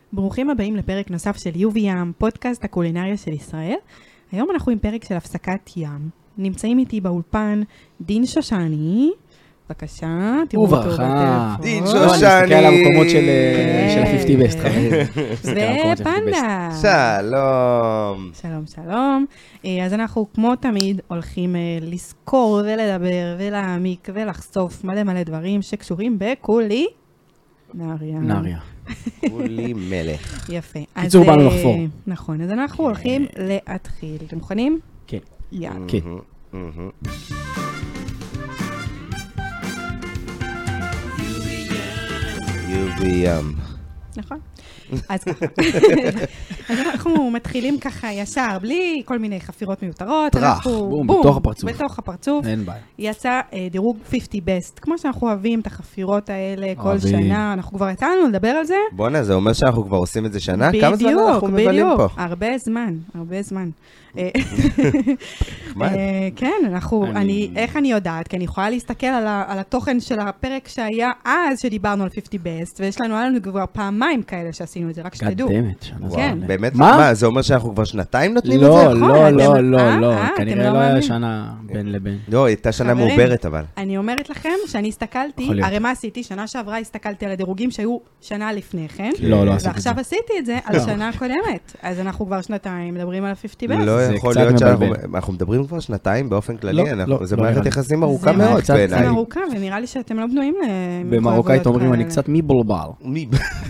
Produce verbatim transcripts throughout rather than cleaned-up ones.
ברוכים הבאים לפרק נוסף של יובי ים, פודקאסט הקולינריה של ישראל. היום אנחנו עם פרק של הפסקת ים. נמצאים איתי באולפן דין שושני. בבקשה, תראו אותו בטלפון. דין שושני. אני מסתכל על המקומות של ה-חמישים בסט. ופנדה. שלום. שלום, שלום. אז אנחנו כמו תמיד הולכים לזכור ולדבר ולהעמיק ולחשוף מלא מלא דברים שקשורים בקולי. נריה. נריה. כולי מלך. יפה. קיצור, באנו לחפור. נכון, אז אנחנו הולכים להתחיל. אתם מוכנים? כן. יאללה. כן. יובי ים. נכון. אז ככה. אז אנחנו מתחילים ככה ישר, בלי כל מיני חפירות מיותרות. טרח, בום, בתוך הפרצוף. בתוך הפרצוף. אין בעיה. יצא דירוג חמישים בסט. כמו שאנחנו אוהבים את החפירות האלה כל אוהבים. שנה, אנחנו כבר יצאנו לדבר על זה. בוא'נה, זה אומר שאנחנו כבר עושים את זה שנה? כמה זמן אנחנו מבלים פה? בדיוק, הרבה זמן, הרבה זמן. נחמד. כן, אנחנו, אני, איך אני יודעת? כי אני יכולה להסתכל על ה- על התוכן של הפרק שהיה אז שדיברנו על חמישים בסט, ויש לנו, היה לנו כבר פעמיים כאלה שעשינו את זה, רק שתדעו. קדמת, שנה וואו, כן. באמת? מה? מה, זה אומר שאנחנו כבר שנתיים נותנים את זה? לא, נכון, לא, אתם- לא, אה, לא, לא. אה, אתם כנראה לא לא היה מאמינים. שנה בין לבין. לא, הייתה שנה חברים, מעוברת אבל. אני אומרת לכם שאני הסתכלתי, יכול להיות. הרי מה עשיתי? שנה שעברה הסתכלתי על הדירוגים שהיו שנה לפני כן, לא, לא עשית את זה. ועכשיו עשיתי את זה על שנה הקודמת. אז אנחנו כבר שנתיים מדברים על ה-חמישים בסט. לא זה יכול קצת להיות שאנחנו מבלבל. אנחנו מדברים כבר שנתיים באופן כללי, לא, אנחנו- לא, זה לא מערכת נראה לי. יחסים ארוכה זה מאוד מערכת בעיניי. יחסים ארוכה, ונראה לי שאתם לא בנויים למחויבויות במרוקאית אומרים אני כאלה. קצת מבולבל. מי-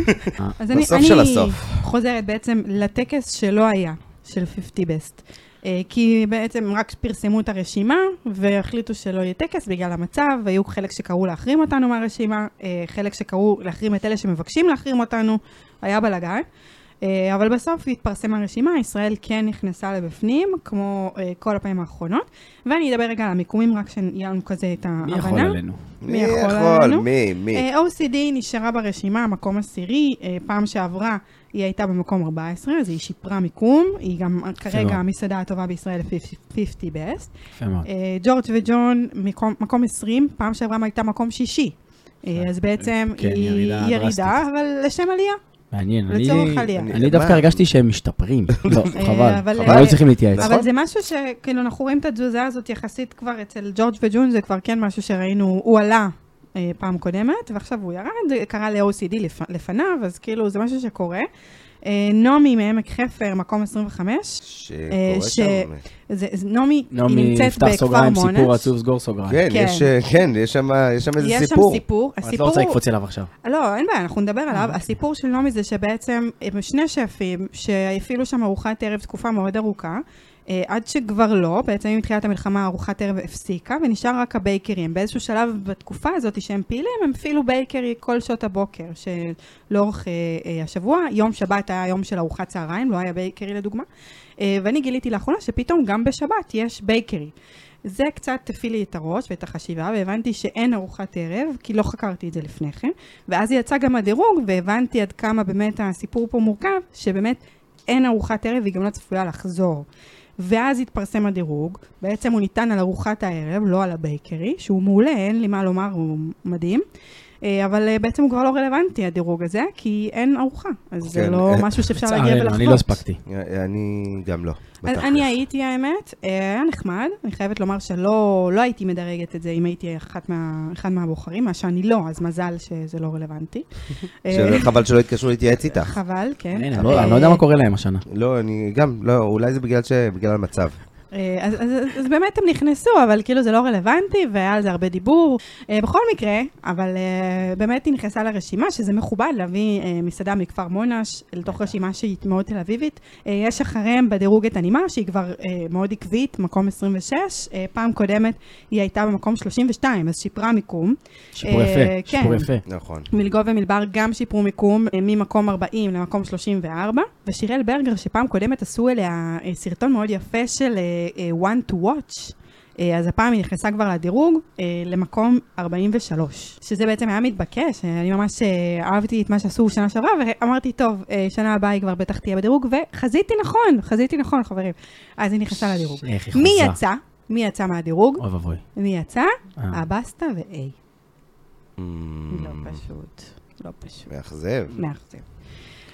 אז אני, בסוף של אני הסוף. חוזרת בעצם לטקס שלא היה, של חמישים בסט. אה, כי בעצם רק פרסמו את הרשימה, והחליטו שלא יהיה טקס בגלל המצב, והיו חלק שקראו להחרים אותנו מהרשימה, אה, חלק שקראו להחרים את אלה שמבקשים להחרים אותנו, היה בלגן. אה, אבל בסוף התפרסם הרשימה, ישראל כן נכנסה לבפנים, כמו אה, כל הפעמים האחרונות, ואני אדבר רגע על המיקומים, רק שיהיה לנו כזה את ההבנה. מי יכול עלינו? מי מי יכול יכול? עלינו? מי? מי? אה, או סי די נשארה ברשימה, מקום עשירי, אה, פעם שעברה היא הייתה במקום ארבע עשרה, אז היא שיפרה מיקום, היא גם כרגע מאוד. המסעדה הטובה בישראל ל-חמישים בסט. יפה מאוד. אה, ג'ורג' וג'ון מקום, מקום עשרים, פעם שעברה הייתה מקום שישי. אה, אז בעצם כן, היא ירידה ירידה, דרסטית. אבל לשם עלייה. מעניין. אני- לצורך עלייה. אני דווקא מה? הרגשתי שהם משתפרים. לא, אה, חבל. אבל- הם לא צריכים להתייעץ. אבל זה משהו שכאילו אנחנו רואים את התזוזה הזאת יחסית כבר אצל ג'ורג' וג'ון, זה כבר כן משהו שראינו, הוא עלה אה, פעם קודמת, ועכשיו הוא ירד, קרה ל-או סי די לפ, לפניו, אז כאילו זה משהו שקורה. אה, נעמי מעמק חפר, מקום עשרים וחמש. שקורה ש- שם. זה, זה, נעמי, היא נעמי, נמצאת נפתח בכפר סוגריים, מונש. סיפור עצוב, סגור סוגריים. כן, כן. יש, אה, כן, יש שם יש שם איזה יש סיפור. שם סיפור. אבל את לא רוצה לקפוץ אליו עכשיו. לא, אין בעיה, אנחנו נדבר עליו. הסיפור של נעמי זה שבעצם הם שני שפים שהפעילו שם ארוחת ערב תקופה מאוד ארוכה, אה, עד שכבר לא, בעצם עם תחילת המלחמה ארוחת ערב הפסיקה, ונשאר רק הבייקרי. הם באיזשהו שלב בתקופה הזאת שהם פעילים, הם הפעילו בייקרי כל שעות הבוקר, שלאורך אה, אה, השבוע, יום שבת היה יום של ארוחת צהריים, לא היה בייקרי לדוגמה, אה, ואני גיליתי לאחרונה שפתאום גם בשבת יש בייקרי. זה קצת תפיל לי את הראש ואת החשיבה, והבנתי שאין ארוחת ערב, כי לא חקרתי את זה לפני כן, ואז יצא גם הדירוג, והבנתי עד כמה באמת הסיפור פה מורכב, שבאמת אין ארוחת ערב, והיא גם לא צפויה לחזור. ואז התפרסם הדירוג, בעצם הוא ניתן על ארוחת הערב, לא על הבייקרי, שהוא מעולה, אין לי מה לומר, הוא מדהים. אה, אבל אה, בעצם הוא כבר לא רלוונטי, הדירוג הזה, כי אין ארוחה. אז זה כן, לא אה, משהו שאפשר להגיע לצערנו, ולחוות. אני לא הספקתי. אני גם לא. אז בתכלס. אני הייתי, האמת, אה, היה נחמד, אני חייבת לומר שלא לא הייתי מדרגת את זה אם הייתי אחת מה, אחד מהבוחרים, מה שאני לא, אז מזל שזה לא רלוונטי. אה, חבל שלא התקשרו להתייעץ איתך. חבל, כן. אין, אני לא- אני לא יודע מה קורה להם השנה. לא, אני גם, לא, אולי זה בגלל ש... בגלל המצב. אה, אז, אז, אז באמת הם נכנסו, אבל כאילו זה לא רלוונטי, והיה על זה הרבה דיבור. אה, בכל מקרה, אבל אה, באמת היא נכנסה לרשימה, שזה מכובד להביא אה, מסעדה מכפר מונש, לתוך רשימה שהיא מאוד תל אביבית. אה, יש אחריהם בדירוג את הנימה, שהיא כבר אה, מאוד עקבית, מקום עשרים ושש. אה, פעם קודמת היא הייתה במקום שלושים ושתיים, אז שיפרה מיקום. שיפור אה, יפה, שיפור כן. יפה. נכון. מלגו ומלבר גם שיפרו מיקום אה, ממקום ארבעים למקום שלושים וארבע, ושיראל ברגר שפעם קודמת עשו אליה אה, סרטון מאוד יפה של אה, אה, one to watch, אה, אז הפעם היא נכנסה כבר לדירוג אה, למקום ארבעים ושלוש, שזה בעצם היה מתבקש, אה, אני ממש אה, אהבתי את מה שעשו שנה שעברה, ואמרתי טוב, אה, שנה הבאה היא כבר בטח תהיה בדירוג, וחזיתי נכון, חזיתי נכון חברים, אז היא נכנסה לדירוג. איך היא מי חוזה. יצא? מי יצא מהדירוג? אוי ואבוי. מי יצא? אה. הבסטה ו-A. Mm, לא פשוט, לא פשוט. מאכזב. מאכזב.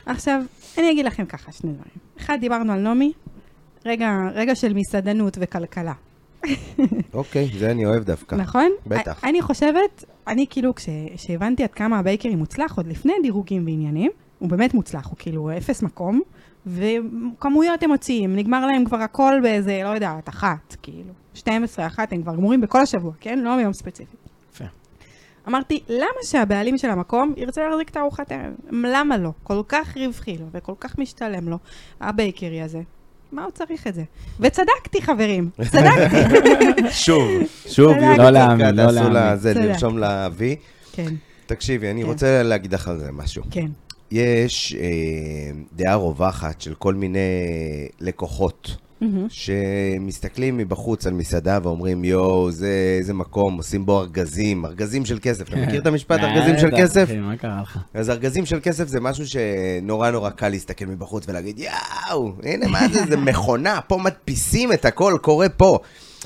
עכשיו, אני אגיד לכם ככה, שני דברים. אחד, דיברנו על נומי, רגע, רגע של מסעדנות וכלכלה. אוקיי, זה אני אוהב דווקא. נכון? בטח. אני חושבת, אני כאילו, כשהבנתי עד כמה הבייקרי מוצלח, עוד לפני דירוגים ועניינים, הוא באמת מוצלח, הוא כאילו אפס מקום, וכמויות הם מוציאים, נגמר להם כבר הכל באיזה, לא יודעת, אחת, כאילו, שתים עשרה, אחת, הם כבר גמורים בכל השבוע, כן? לא ביום ספציפי. יפה. אמרתי, למה שהבעלים של המקום ירצה להחזיק את הארוחת ערב? למה לא? כל כך רווחי לו וכל כך משתלם לו, הבייקרי הזה. מה הוא צריך את זה? וצדקתי, חברים, צדקתי. שוב, שוב, לא להאמין, לא להאמין. זה לרשום להביא. כן. תקשיבי, אני רוצה להגיד לך על זה משהו. כן. יש דעה רווחת של כל מיני לקוחות, שמסתכלים מבחוץ על מסעדה ואומרים, יו, זה מקום, עושים בו ארגזים, ארגזים של כסף. אתה מכיר את המשפט, ארגזים של כסף? מה קרה לך? אז ארגזים של כסף זה משהו שנורא נורא קל להסתכל מבחוץ ולהגיד, יאו, הנה מה זה, זה מכונה, פה מדפיסים את הכל, קורה פה.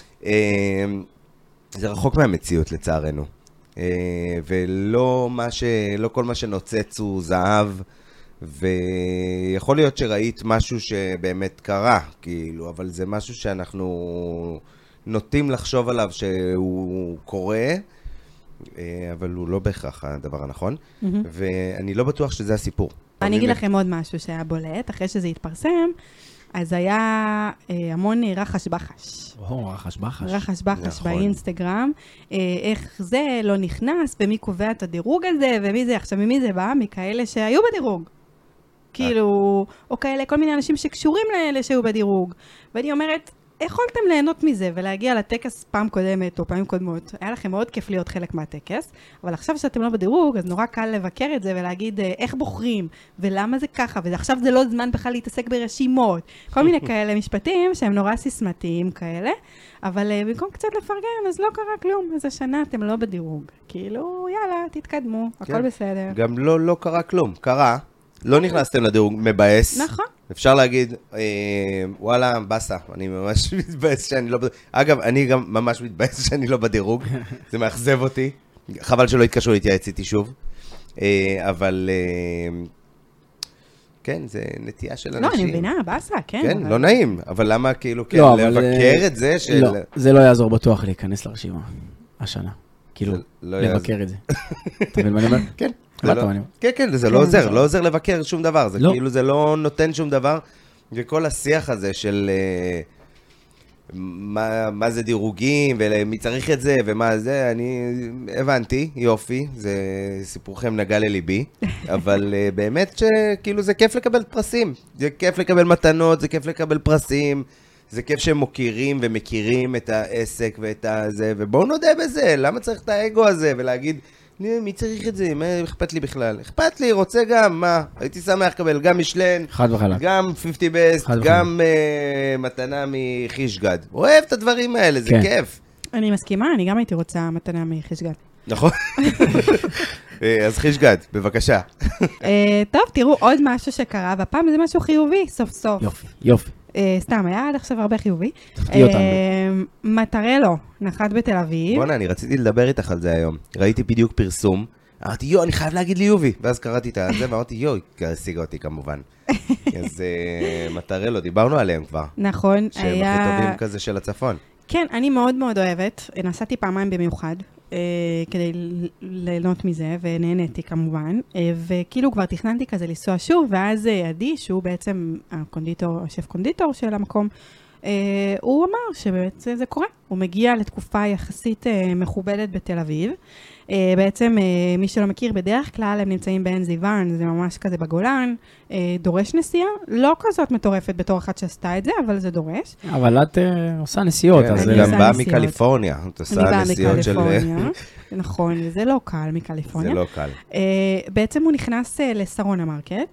זה רחוק מהמציאות לצערנו. ולא מה ש... לא כל מה שנוצץ הוא זהב, ויכול להיות שראית משהו שבאמת קרה, כאילו, אבל זה משהו שאנחנו נוטים לחשוב עליו שהוא קורה, אבל הוא לא בהכרח הדבר הנכון, ואני לא בטוח שזה הסיפור. אני אגיד לכם עוד משהו שהיה בולט, אחרי שזה התפרסם, אז היה אה, המון רחש בחש. או, רחש בחש. רחש בחש נכון. באינסטגרם. אה, איך זה לא נכנס, ומי קובע את הדירוג הזה, ומי זה, עכשיו ממי זה בא? מכאלה שהיו בדירוג. כאילו, או כאלה, כל מיני אנשים שקשורים לאלה שהיו בדירוג. ואני אומרת, יכולתם ליהנות מזה ולהגיע לטקס פעם קודמת או פעמים קודמות. היה לכם מאוד כיף להיות חלק מהטקס, אבל עכשיו שאתם לא בדירוג, אז נורא קל לבקר את זה ולהגיד איך בוחרים ולמה זה ככה, ועכשיו זה לא זמן בכלל להתעסק ברשימות. כל מיני כאלה משפטים שהם נורא סיסמתיים כאלה, אבל במקום קצת לפרגן, אז לא קרה כלום. אז השנה אתם לא בדירוג. כאילו, יאללה, תתקדמו, הכל בסדר. גם לא, לא קרה כלום. קרה, לא נכנסתם לדירוג מבאס. נכון. אפשר להגיד, וואלה, בסה, אני ממש מתבאס שאני לא בדירוג. אגב, אני גם ממש מתבאס שאני לא בדירוג. זה מאכזב אותי. חבל שלא התקשרו להתייעץ איתי שוב. אבל, כן, זה נטייה של אנשים. לא, אני מבינה, בסה, כן. כן, לא נעים. אבל למה כאילו, כן, לבקר את זה של... לא, זה לא יעזור בטוח להיכנס לרשימה השנה. כאילו, לבקר את זה. אתה מבין מה אני אומר? כן. כן, כן, זה לא עוזר, לא עוזר לבקר שום דבר, זה כאילו זה לא נותן שום דבר, וכל השיח הזה של מה זה דירוגים, ומי צריך את זה, ומה זה, אני הבנתי, יופי, זה סיפורכם נגע לליבי, אבל באמת שכאילו זה כיף לקבל פרסים, זה כיף לקבל מתנות, זה כיף לקבל פרסים, זה כיף שהם מוכירים ומכירים את העסק ואת הזה, ובואו נודה בזה, למה צריך את האגו הזה, ולהגיד, מי צריך את זה? מה אכפת לי בכלל? אכפת לי, רוצה גם, מה? הייתי שמח לקבל גם משלן, חד וחלק. גם חמישים בסט, גם uh, מתנה מחישגד. אוהב את הדברים האלה, זה כן. כיף. אני מסכימה, אני גם הייתי רוצה מתנה מחישגד. נכון. אז חישגד, בבקשה. טוב, תראו עוד משהו שקרה, והפעם זה משהו חיובי, סוף סוף. יופי, יופי. סתם, היה עד עכשיו הרבה חיובי. תפתיע אותנו. מטרלו, נחת בתל אביב. בוא'נה, אני רציתי לדבר איתך על זה היום. ראיתי בדיוק פרסום, אמרתי, יו, אני חייב להגיד ליובי. ואז קראתי את זה, ואמרתי, יו, השיגה אותי כמובן. אז מטרלו, דיברנו עליהם כבר. נכון, שהם היה... הכי טובים כזה של הצפון. כן, אני מאוד מאוד אוהבת. נסעתי פעמיים במיוחד, כדי ליהנות מזה, ונהניתי כמובן. וכאילו כבר תכננתי כזה לנסוע שוב, ואז עדי, שהוא בעצם הקונדיטור, השף קונדיטור של המקום, הוא אמר שבאמת זה קורה. הוא מגיע לתקופה יחסית מכובדת בתל אביב. בעצם, מי שלא מכיר, בדרך כלל הם נמצאים בעין זיוון, זה ממש כזה בגולן, דורש נסיעה, לא כזאת מטורפת בתור אחת שעשתה את זה, אבל זה דורש. אבל את עושה נסיעות. אני גם באה מקליפורניה, את עושה נסיעות של... אני באה מקליפורניה, נכון, זה לא קל מקליפורניה. זה לא קל. בעצם הוא נכנס לסרונה מרקט,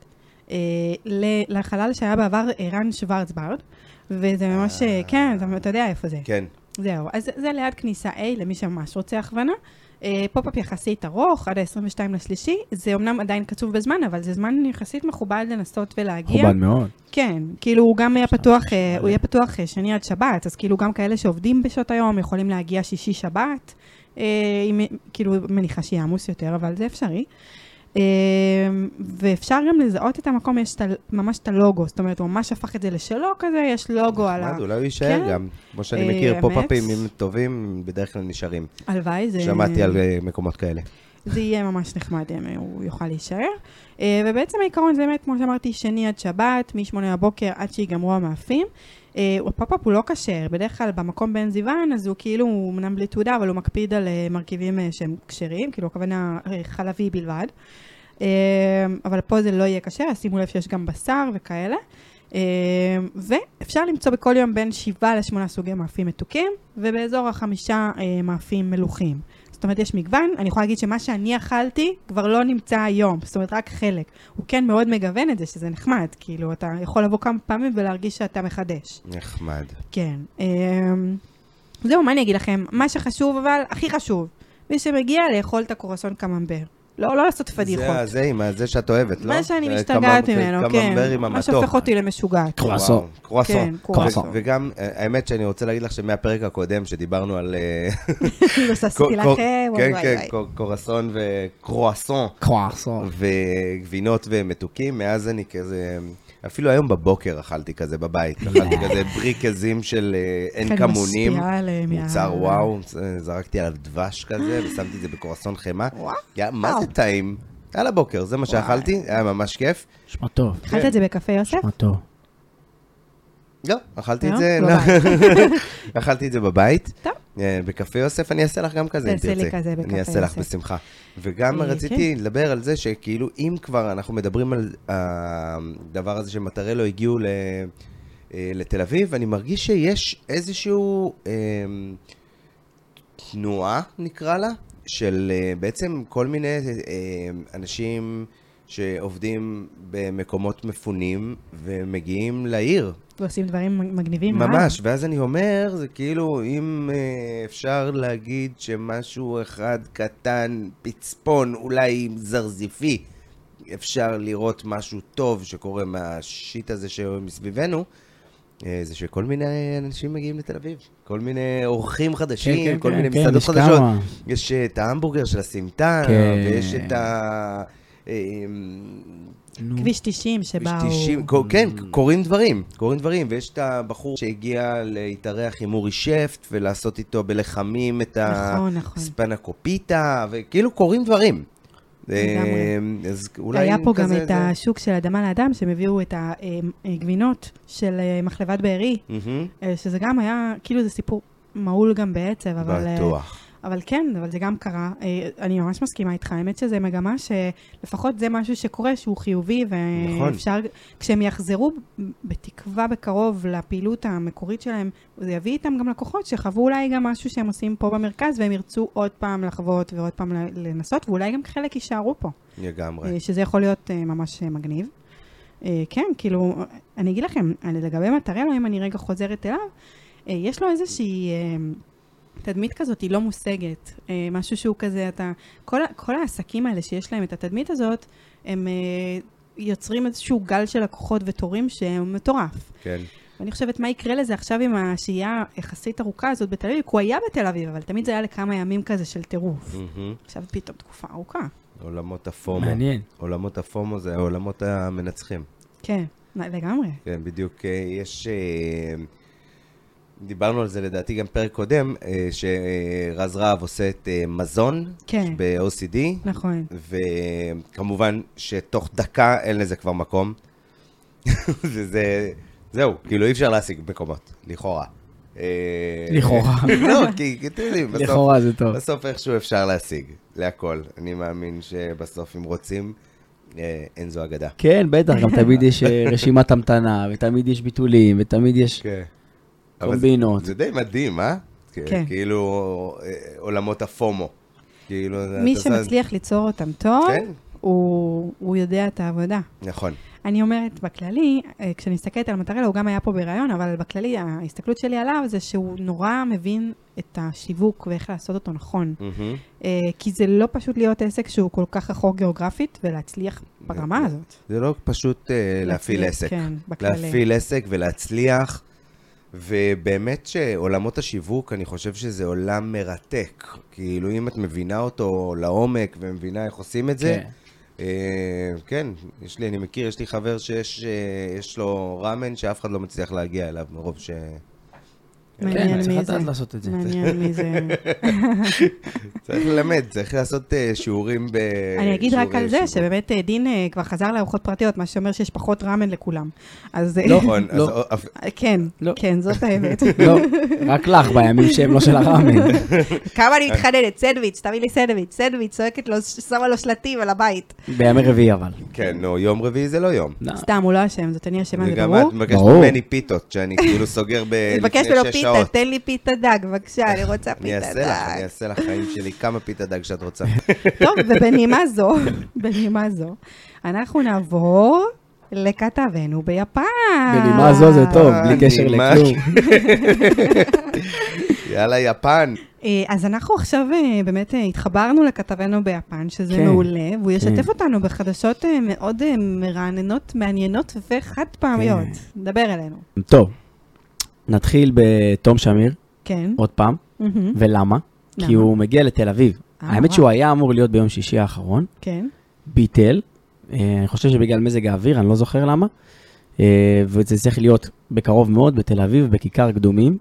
לחלל שהיה בעבר רן שוורצברד, וזה ממש, כן, אתה יודע איפה זה. כן. זהו, אז זה ליד כניסה A, למי שממש רוצה הכוונה. פופ-אפ יחסית ארוך, עד ה-עשרים ושתיים לשלישי. זה אומנם עדיין קצוב בזמן, אבל זה זמן יחסית מכובד לנסות ולהגיע. מכובד מאוד. כן, כאילו הוא גם יהיה פתוח, הוא יהיה פתוח שני עד שבת, אז כאילו גם כאלה שעובדים בשעות היום יכולים להגיע שישי שבת, כאילו מניחה שיהיה עמוס יותר, אבל זה אפשרי. ואפשר גם לזהות את המקום, יש ממש את הלוגו, זאת אומרת, הוא ממש הפך את זה לשלו כזה, יש לוגו על ה... אולי הוא יישאר גם, כמו שאני מכיר, פופ-אפים טובים, בדרך כלל נשארים. הלוואי, זה... שמעתי על מקומות כאלה. זה יהיה ממש נחמד, הוא יוכל להישאר. ובעצם העיקרון זה באמת, כמו שאמרתי, שני עד שבת, משמונה בבוקר עד שיגמרו המאפים. הפופ-אפ הוא לא קשר, בדרך כלל במקום בן זיוון, אז הוא כאילו, הוא מנם בלי תעודה, אבל הוא מקפיד על מרכיבים שהם קשרים, כאילו הכוונה חלבי בלבד. אבל פה זה לא יהיה קשר, אז שימו לב שיש גם בשר וכאלה. ואפשר למצוא בכל יום בין שבעה לשמונה סוגי מאפים מתוקים, ובאזור החמישה מאפים מלוכים. זאת אומרת, יש מגוון, אני יכולה להגיד שמה שאני אכלתי כבר לא נמצא היום, זאת אומרת, רק חלק. הוא כן מאוד מגוון את זה, שזה נחמד, כאילו, אתה יכול לבוא כמה פעמים ולהרגיש שאתה מחדש. נחמד. כן. זהו, מה אני אגיד לכם? מה שחשוב, אבל הכי חשוב, מי שמגיע לאכול את הקורסון קממבר. לא, לא לעשות פדיחות. זה, זה, עם זה שאת אוהבת, לא? מה שאני משתגעת ממנו, כן. מה שהופך אותי למשוגעת. קרואסון. קרואסון. וגם, האמת שאני רוצה להגיד לך שמהפרק הקודם, שדיברנו על... לא ססתי לכם, כן, כן, קורסון וקרואסון. קרואסון. וגבינות ומתוקים, מאז אני כזה... אפילו היום בבוקר אכלתי כזה בבית, אכלתי כזה בריקזים של אין כמונים, מוצר וואו, זרקתי עליו דבש כזה, ושמתי את זה בקורסון חמה. מה זה טעים? על הבוקר, זה מה שאכלתי, היה ממש כיף. שמה טוב. אכלת את זה בקפה יוסף? שמה טוב. לא, אכלתי את זה, אכלתי את זה בבית. טוב. בקפה יוסף, אני אעשה לך גם כזה, אם תרצה. אני אעשה לך בשמחה. וגם רציתי לדבר על זה שכאילו, אם כבר אנחנו מדברים על הדבר הזה שמטרלו הגיעו לתל אביב, אני מרגיש שיש איזשהו תנועה, נקרא לה, של בעצם כל מיני אנשים שעובדים במקומות מפונים ומגיעים לעיר. ועושים דברים מגניבים. ממש, ואז אני אומר, זה כאילו, אם אפשר להגיד שמשהו אחד קטן, פצפון, אולי זרזיפי, אפשר לראות משהו טוב שקורה מהשיט הזה שמסביבנו, זה שכל מיני אנשים מגיעים לתל אביב, כל מיני אורחים חדשים, כל מיני מסעדות חדשות. יש את ההמבורגר של הסמטה, ויש את ה... כביש תשעים שבאו... כן, קוראים דברים, קוראים דברים, ויש את הבחור שהגיע להתארח עם אורי שפט, ולעשות איתו בלחמים את הספנקופיטה, וכאילו קוראים דברים. היה פה גם את השוק של אדמה לאדם, שהם הביאו את הגבינות של מחלבת בארי, שזה גם היה, כאילו זה סיפור מעול גם בעצב, אבל... בטוח. אבל כן, אבל זה גם קרה. אני ממש מסכימה איתך. האמת שזה מגמה שלפחות זה משהו שקורה שהוא חיובי, ואפשר, כשהם יחזרו בתקווה בקרוב לפעילות המקורית שלהם, זה יביא איתם גם לקוחות שחוו אולי גם משהו שהם עושים פה במרכז, והם ירצו עוד פעם לחוות ועוד פעם לנסות, ואולי גם חלק יישארו פה. לגמרי. שזה יכול להיות ממש מגניב. כן, כאילו, אני אגיד לכם, לגבי מטרלו, אם אני רגע חוזרת אליו, יש לו איזושהי... תדמית כזאת היא לא מושגת, משהו שהוא כזה, אתה, כל, כל העסקים האלה שיש להם את התדמית הזאת, הם יוצרים איזשהו גל של לקוחות ותורים שהם מטורף. כן. ואני חושבת מה יקרה לזה עכשיו עם השהייה יחסית ארוכה הזאת בתל אביב, הוא היה בתל אביב, אבל תמיד זה היה לכמה ימים כזה של טירוף. Mm-hmm. עכשיו פתאום תקופה ארוכה. עולמות הפומו. מעניין. עולמות הפומו זה עולמות המנצחים. כן, לגמרי. כן, בדיוק יש... דיברנו על זה לדעתי גם פרק קודם, שרז רהב עושה את מזון כן. ב-או סי די. נכון. וכמובן שתוך דקה אין לזה כבר מקום. וזה, זהו, כאילו אי אפשר להשיג מקומות, לכאורה. לכאורה. לא, כי תראי, לכאורה זה טוב. בסוף איכשהו אפשר להשיג, להכל. אני מאמין שבסוף אם רוצים, אין זו אגדה. כן, בטח, גם תמיד יש רשימת המתנה, ותמיד יש ביטולים, ותמיד יש... כן. קומבינות. זה די מדהים, אה? כן. כאילו עולמות הפומו. מי שמצליח ליצור אותם טוב, הוא יודע את העבודה. נכון. אני אומרת בכללי, כשאני מסתכלת על מטרלו, הוא גם היה פה בהיריון, אבל בכללי ההסתכלות שלי עליו זה שהוא נורא מבין את השיווק ואיך לעשות אותו נכון. כי זה לא פשוט להיות עסק שהוא כל כך רחוק גיאוגרפית ולהצליח ברמה הזאת. זה לא פשוט להפעיל עסק. להפעיל עסק ולהצליח. ובאמת שעולמות השיווק, אני חושב שזה עולם מרתק. כאילו, אם את מבינה אותו לעומק ומבינה איך עושים את זה, כן, יש לי, אני מכיר, יש לי חבר שיש לו ראמן שאף אחד לא מצליח להגיע אליו, מרוב ש... מעניין מי זה. לעשות את זה. מעניין מי זה. צריך ללמד, צריך לעשות שיעורים ב... אני אגיד רק על זה, שבאמת דין כבר חזר לארוחות פרטיות, מה שאומר שיש פחות ראמן לכולם. אז... לא, לא. כן, כן, זאת האמת. לא, רק לך בימים שהם לא של הראמן. כמה אני מתחננת, סנדוויץ', תביא לי סנדוויץ', סנדוויץ', צועקת לו, שמה לו שלטים על הבית. בימי רביעי אבל. כן, נו, יום רביעי זה לא יום. סתם, הוא לא אשם, זאת אני אשמה, זה ברור. וגם את מבקשת ממני פיתות, שאני כאילו סוגר לפני שש פיתה, תן לי פיתה דג, בבקשה, אני רוצה פיתה דג. אני אעשה לך, אני אעשה לך חיים שלי כמה פיתה דג שאת רוצה. טוב, ובנימה זו, בנימה זו, אנחנו נעבור לכתבנו ביפן. בנימה זו זה טוב, בלי קשר לכלום. יאללה, יפן. אז אנחנו עכשיו באמת התחברנו לכתבנו ביפן, שזה מעולה, והוא ישתף אותנו בחדשות מאוד מרעננות, מעניינות וחד פעמיות. נדבר אלינו. טוב. נתחיל בתום שמיר, כן. עוד פעם, ולמה? כי הוא מגיע לתל אביב. האמת שהוא היה אמור להיות ביום שישי האחרון, כן. ביטל, אני חושב שבגלל מזג האוויר, אני לא זוכר למה, וזה צריך להיות בקרוב מאוד בתל אביב, בכיכר קדומים,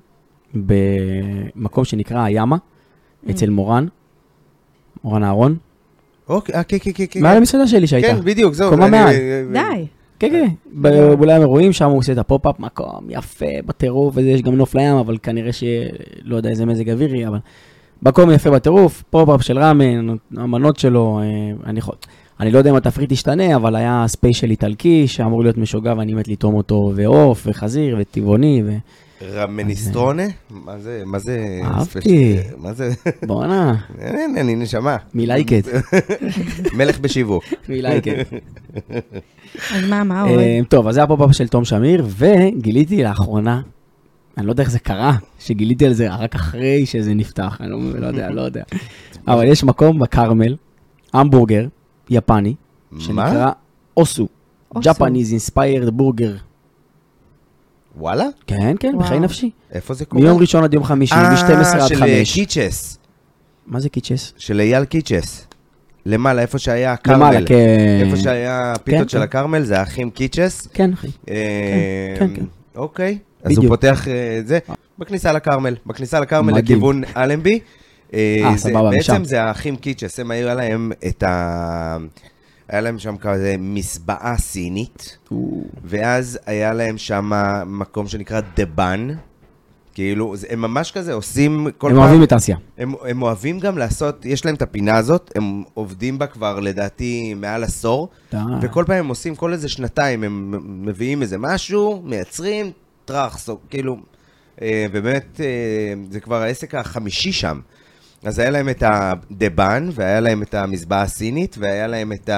במקום שנקרא הימה, אצל מורן, מורן אהרון. אוקיי, כן, כן, כן. מעל המסעדה שלי שהייתה. כן, בדיוק, זהו. קומה מעל. די. כן, כן, באולי המרואים, שם הוא עושה את הפופ-אפ, מקום יפה, בטירוף, ויש גם נוף לים, אבל כנראה שלא יודע איזה מזג אווירי, אבל מקום יפה בטירוף, פופ-אפ של ראמן, המנות שלו, אני, אני לא יודע אם התפריט ישתנה, אבל היה ספיישל איטלקי, שאמור להיות משוגע, ואני מת לטעום אותו, ועוף, וחזיר, וטבעוני, ו... רמניסטרונה? מה זה? מה זה? אהבתי. מה זה? בואנה. אין, אני נשמה. מילייקת. מלך בשיווק. מילייקת. אז מה, מה עוד? טוב, אז זה הפופ-אפ של תום שמיר, וגיליתי לאחרונה, אני לא יודע איך זה קרה, שגיליתי על זה רק אחרי שזה נפתח, אני לא יודע, לא יודע. אבל יש מקום בקרמל, המבורגר, יפני, שנקרא אוסו. Japanese Inspired Burger. וואלה? כן, כן, בחיי נפשי. איפה זה קורה? מיום ראשון עד יום חמישי, מ-שתים עשרה עד חמש. אה, של קיצ'ס. מה זה קיצ'ס? של אייל קיצ'ס. למעלה, איפה שהיה הקרמל. למעלה, כן. איפה שהיה הפיתות של הקרמל, זה האחים קיצ'ס. כן, אחי. כן, כן. אוקיי. אז הוא פותח את זה בכניסה לקרמל. בכניסה לקרמל לכיוון אלנבי. אה, סבבה, משם. בעצם זה האחים קיצ'ס. הם היו עליהם את ה... היה להם שם כזה מסבעה סינית, ואז היה להם שם מקום שנקרא דבן, כאילו, הם ממש כזה עושים כל פעם... הם אוהבים את אסיה. הם, הם אוהבים גם לעשות, יש להם את הפינה הזאת, הם עובדים בה כבר לדעתי מעל עשור, וכל פעם הם עושים כל איזה שנתיים, הם מביאים איזה משהו, מייצרים, טרח, כאילו, ובאמת זה כבר העסק החמישי שם. אז היה להם את הדבן, והיה להם את המזבעה הסינית, והיה להם את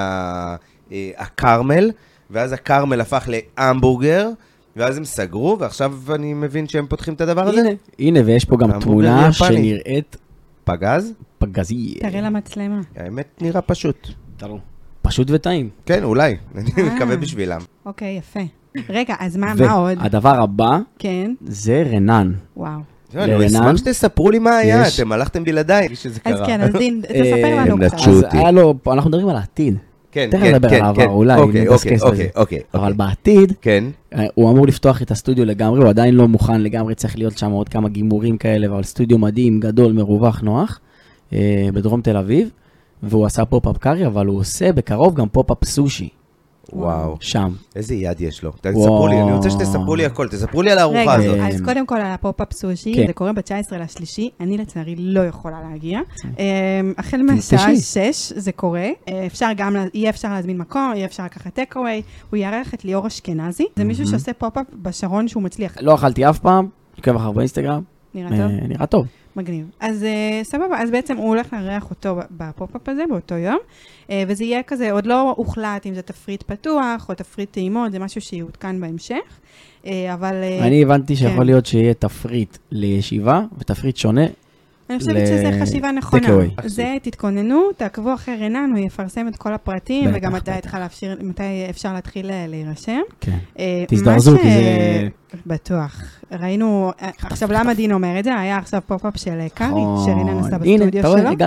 הקרמל, ואז הקרמל הפך להמבורגר, ואז הם סגרו, ועכשיו אני מבין שהם פותחים את הדבר הזה. הנה, הנה, ויש פה גם תמונה שנראית... פגז? פגזי. תראה למצלמה. האמת נראה פשוט. תראו. פשוט וטעים. כן, אולי. אני מקווה בשבילם. אוקיי, יפה. רגע, אז מה עוד? והדבר הבא, זה רנן. וואו. אני אשמח שתספרו לי מה היה, אתם הלכתם בלעדיי, שזה קרה. אז כן, אז דין, תספר לנו קצת. אז היה לו, אנחנו מדברים על העתיד. כן, תכף נדבר על העבר, אולי, נדסקס בזה. אבל בעתיד, הוא אמור לפתוח את הסטודיו לגמרי, הוא עדיין לא מוכן לגמרי, צריך להיות שם עוד כמה גימורים כאלה, אבל סטודיו מדהים, גדול, מרווח, נוח, בדרום תל אביב, והוא עשה פופ-אפ קארי, אבל הוא עושה בקרוב גם פופ-אפ סושי. וואו. שם. איזה יד יש לו. תספרו לי, אני רוצה שתספרו לי הכל, תספרו לי על הארוחה הזאת. רגע, אז קודם כל על הפופ-אפ סושי, זה קורה ב-תשעה עשר לשלישי, אני לצערי לא יכולה להגיע. החל מהשעה שש זה קורה, אפשר גם, יהיה אפשר להזמין מקום, יהיה אפשר לקחת טייק-אווי, הוא יארח את ליאור אשכנזי, זה מישהו שעושה פופ-אפ בשרון שהוא מצליח. לא אכלתי אף פעם, עוקב אחר באינסטגרם. נראה טוב? נראה טוב. מגניב. אז סבבה, אז בעצם הוא הולך לארח אותו בפופ-אפ הזה, באותו יום, וזה יהיה כזה, עוד לא הוחלט אם זה תפריט פתוח או תפריט טעימות, זה משהו שיעודכן בהמשך, אבל... אני הבנתי שיכול להיות שיהיה תפריט לישיבה ותפריט שונה. אני חושבת שזו חשיבה נכונה. זה, תתכוננו, תעקבו אחרי רנן, הוא יפרסם את כל מתי וגם מתי אפשר להתחיל להירשם. כן. תזדרזו, כי זה... בטוח. ראינו, עכשיו למה דין אומר את זה? היה עכשיו פופ-אפ של קארי, שרינן עשה בסטודיו שלו. הנה, אתה רואה, הגענו.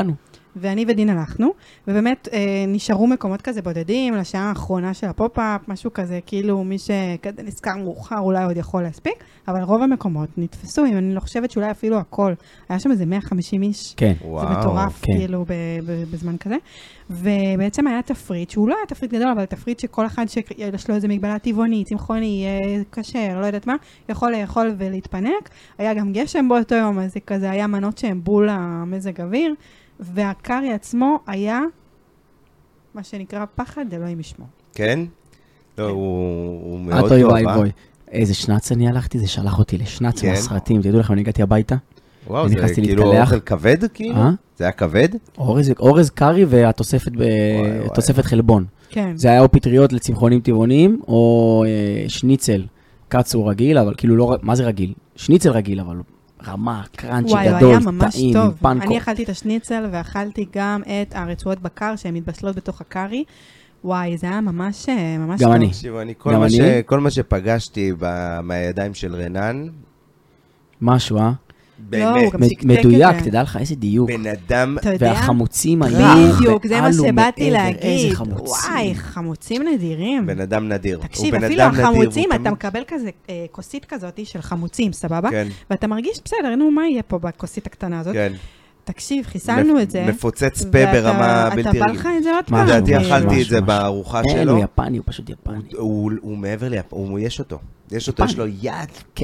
ואני ודין הלכנו, ובאמת אה, נשארו מקומות כזה בודדים, לשעה האחרונה של הפופ-אפ, משהו כזה, כאילו מי שכזה נזכר מאוחר אולי עוד יכול להספיק, אבל רוב המקומות נתפסו, אם אני לא חושבת שאולי אפילו הכל, היה שם איזה מאה וחמישים איש, כן. זה וואו, מטורף כן. כאילו ב- ב- בזמן כזה, ובעצם היה תפריט, שהוא לא היה תפריט גדול, אבל תפריט שכל אחד שיש לו איזה מגבלה טבעוני, צמחוני, כשר, לא יודעת מה, יכול לאכול ולהתפנק, היה גם גשם באותו יום, אז זה כזה היה מנות שהן בול המזג אוויר, והקרי עצמו היה, מה שנקרא פחד, אלוהים ישמור. כן? לא, הוא הוא מאוד את אוי טוב, ואי אה? בוי. איזה שנץ אני הלכתי, זה שלח אותי לשנץ כן. מהסרטים. תדעו לכם, אני הגעתי הביתה, וואו, זה ונכנסתי כאילו להתקלח. אוכל כבד, כאילו? אה? זה היה כבד? אורז, אורז קרי והתוספת ב- וואי. תוספת חלבון. כן. זה היה או פטריות לצמחונים טבעוניים, או אה, שניצל קצור רגיל, אבל כאילו לא, מה זה רגיל? שניצל רגיל, אבל רמה, קראנצ'י וואי, הוא גדול, היה ממש טעים, טוב. עם פנקו. אני אכלתי את השניצל ואכלתי גם את הרצועות בקר שהן מתבשלות בתוך הקרי. וואי, זה היה ממש, ממש גם טוב. אני. תקשיבו, אני כל גם מה אני? ש- כל מה שפגשתי ב- מהידיים של רנן, משהו, אה? באמת, גם מ- תקתק מדויק, את זה. תדע לך איזה דיוק. בן אדם, אתה יודע? והחמוצים היו בדיוק, זה מה ועלו שבאתי מעבר, להגיד. איזה חמוצים. וואי, חמוצים נדירים. בן אדם נדיר. הוא תקשיב, בן אפילו אדם נדיר, החמוצים, הוא אתה תמיד- מקבל כזה אה, כוסית כזאת של חמוצים, סבבה? כן, ואתה מרגיש, בסדר, נו, מה יהיה פה בכוסית הקטנה הזאת? כן. תקשיב, חיסלנו מפ- את זה. מפוצץ פה ואתה- ברמה בלתי אתה בא רגילה. לך את זה עוד משהו, פעם. לדעתי משהו, אכלתי את משהו, זה משהו. בארוחה אין, שלו. הוא יפני, הוא פשוט יפני. הוא הוא מעבר לי, הוא יש אותו. יש אותו, יפני. יש לו יד כן.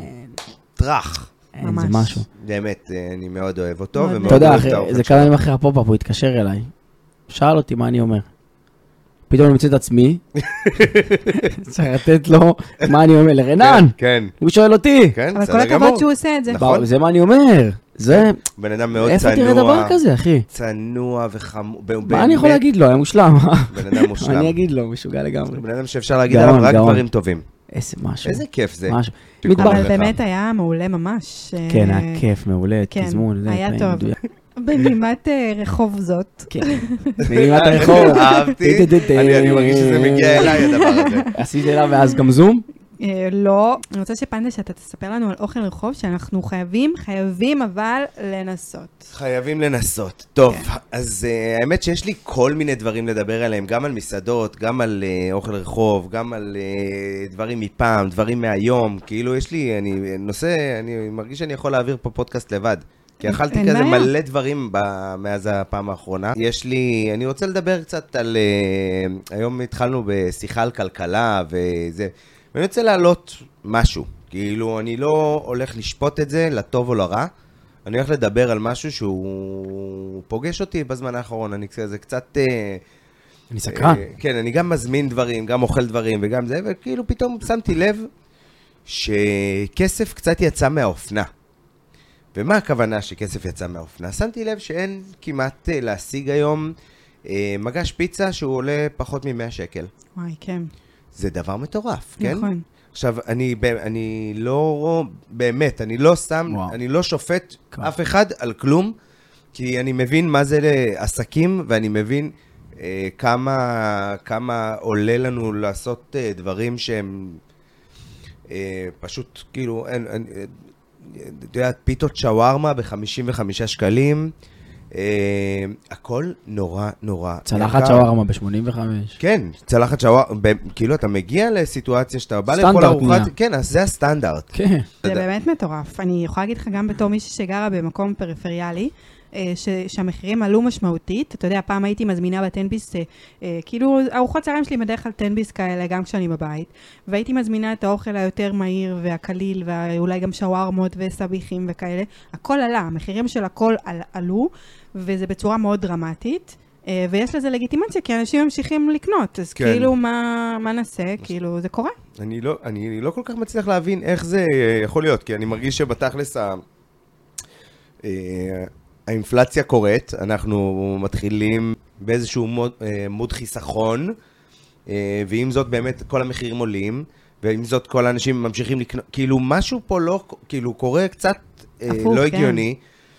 טרח. אין, ממש. זה משהו. באמת, אני מאוד אוהב אותו, מאוד ומאוד אתה יודע, אוהב אחרי- את האוכל זה שלו. כמה ימים אחרי הפופ-אפ, הוא התקשר אליי. שאל אותי מה אני אומר. פתאום אני מוצא את עצמי, צריך לתת לו מה אני אומר לרנן. כן, הוא שואל אותי. כן, אבל כל בסדר גמור. הכבוד שהוא עושה את זה. נכון. בא, זה מה אני אומר. זה, בן אדם מאוד איפה תראה דבר צנוע, כזה, אחי? צנוע וחמור. מה אני יכול להגיד לו? היה מושלם. בן אדם מושלם. אני אגיד לו, משוגע לגמרי. בן אדם שאפשר להגיד גאון, עליו רק גאון. דברים טובים. איזה משהו. איזה כיף זה. משהו. שכל מטבח. אבל לך. באמת היה מעולה ממש. כן, אה, היה כיף, מעולה, כן, תזמון. זה, היה זה טוב. מדויק. בנימת אה, רחוב זאת. כן. בנימת הרחוב. אהבתי, אני אני מרגיש שזה מגיע אליי הדבר הזה. עשית אליו ואז גם זום? אה, לא, אני רוצה שפנדה שאתה תספר לנו על אוכל רחוב, שאנחנו חייבים, חייבים אבל לנסות. חייבים לנסות. טוב, כן. אז uh, האמת שיש לי כל מיני דברים לדבר עליהם, גם על מסעדות, גם על uh, אוכל רחוב, גם על uh, דברים מפעם, דברים מהיום. כאילו יש לי, אני נושא, אני מרגיש שאני יכול להעביר פה פודקאסט לבד. כי אכלתי אין כזה בעיה. מלא דברים ב- מאז הפעם האחרונה. יש לי, אני רוצה לדבר קצת על, uh, היום התחלנו בשיחה על כלכלה וזה, ואני רוצה להעלות משהו. כאילו, אני לא הולך לשפוט את זה, לטוב או לרע. אני הולך לדבר על משהו שהוא פוגש אותי בזמן האחרון. אני זה קצת... אה, אני סקרן. אה, כן, אני גם מזמין דברים, גם אוכל דברים וגם זה, וכאילו פתאום שמתי לב שכסף קצת יצא מהאופנה. ומה הכוונה שכסף יצא מהאופנה? שמתי לב שאין כמעט אה, להשיג היום אה, מגש פיצה שהוא עולה פחות מ-מאה שקל. וואי, כן. זה דבר מטורף, כן? נכון. עכשיו, אני, אני לא, באמת, אני לא סתם, וואו. אני לא שופט כן. אף אחד על כלום, כי אני מבין מה זה לעסקים, ואני מבין אה, כמה, כמה עולה לנו לעשות אה, דברים שהם אה, פשוט, כאילו, אין, אין, אה, אתה יודע, פיתות שווארמה ב-חמישים וחמישה שקלים, אה, הכל נורא נורא. צלחת יקר. שווארמה ב-שמונים וחמש. כן, צלחת שווארמה, כאילו אתה מגיע לסיטואציה שאתה בא סטנדרט לאכול ארוחת, נהיה. כן, אז זה הסטנדרט. כן. זה יודע. באמת מטורף. אני יכולה להגיד לך גם בתור מישהי שגרה במקום פריפריאלי, אה, ש- שהמחירים עלו משמעותית. אתה יודע, פעם הייתי מזמינה בטנביס, אה, אה, כאילו ארוחות צהריים שלי בדרך כלל טנביס כאלה, גם כשאני בבית, והייתי מזמינה את האוכל היותר מהיר והקליל, ואולי גם שווארמות וסביחים וכאלה. הכל עלה, המחירים של הכל על- עלו, וזה בצורה מאוד דרמטית. אה, ויש לזה לגיטימציה, כי אנשים ממשיכים לקנות, אז כן. כאילו מה, מה נעשה? כאילו זה קורה. אני לא, אני לא כל כך מצליח להבין איך זה אה, יכול להיות, כי אני מרגיש שבתכלס ה... אה, האינפלציה קורית, אנחנו מתחילים באיזשהו מוד, אה, מוד חיסכון, אה, ועם זאת באמת כל המחירים עולים, ועם זאת כל האנשים ממשיכים לקנות, כאילו משהו פה לא, כאילו קורה קצת אה, הפוך, לא כן. הגיוני.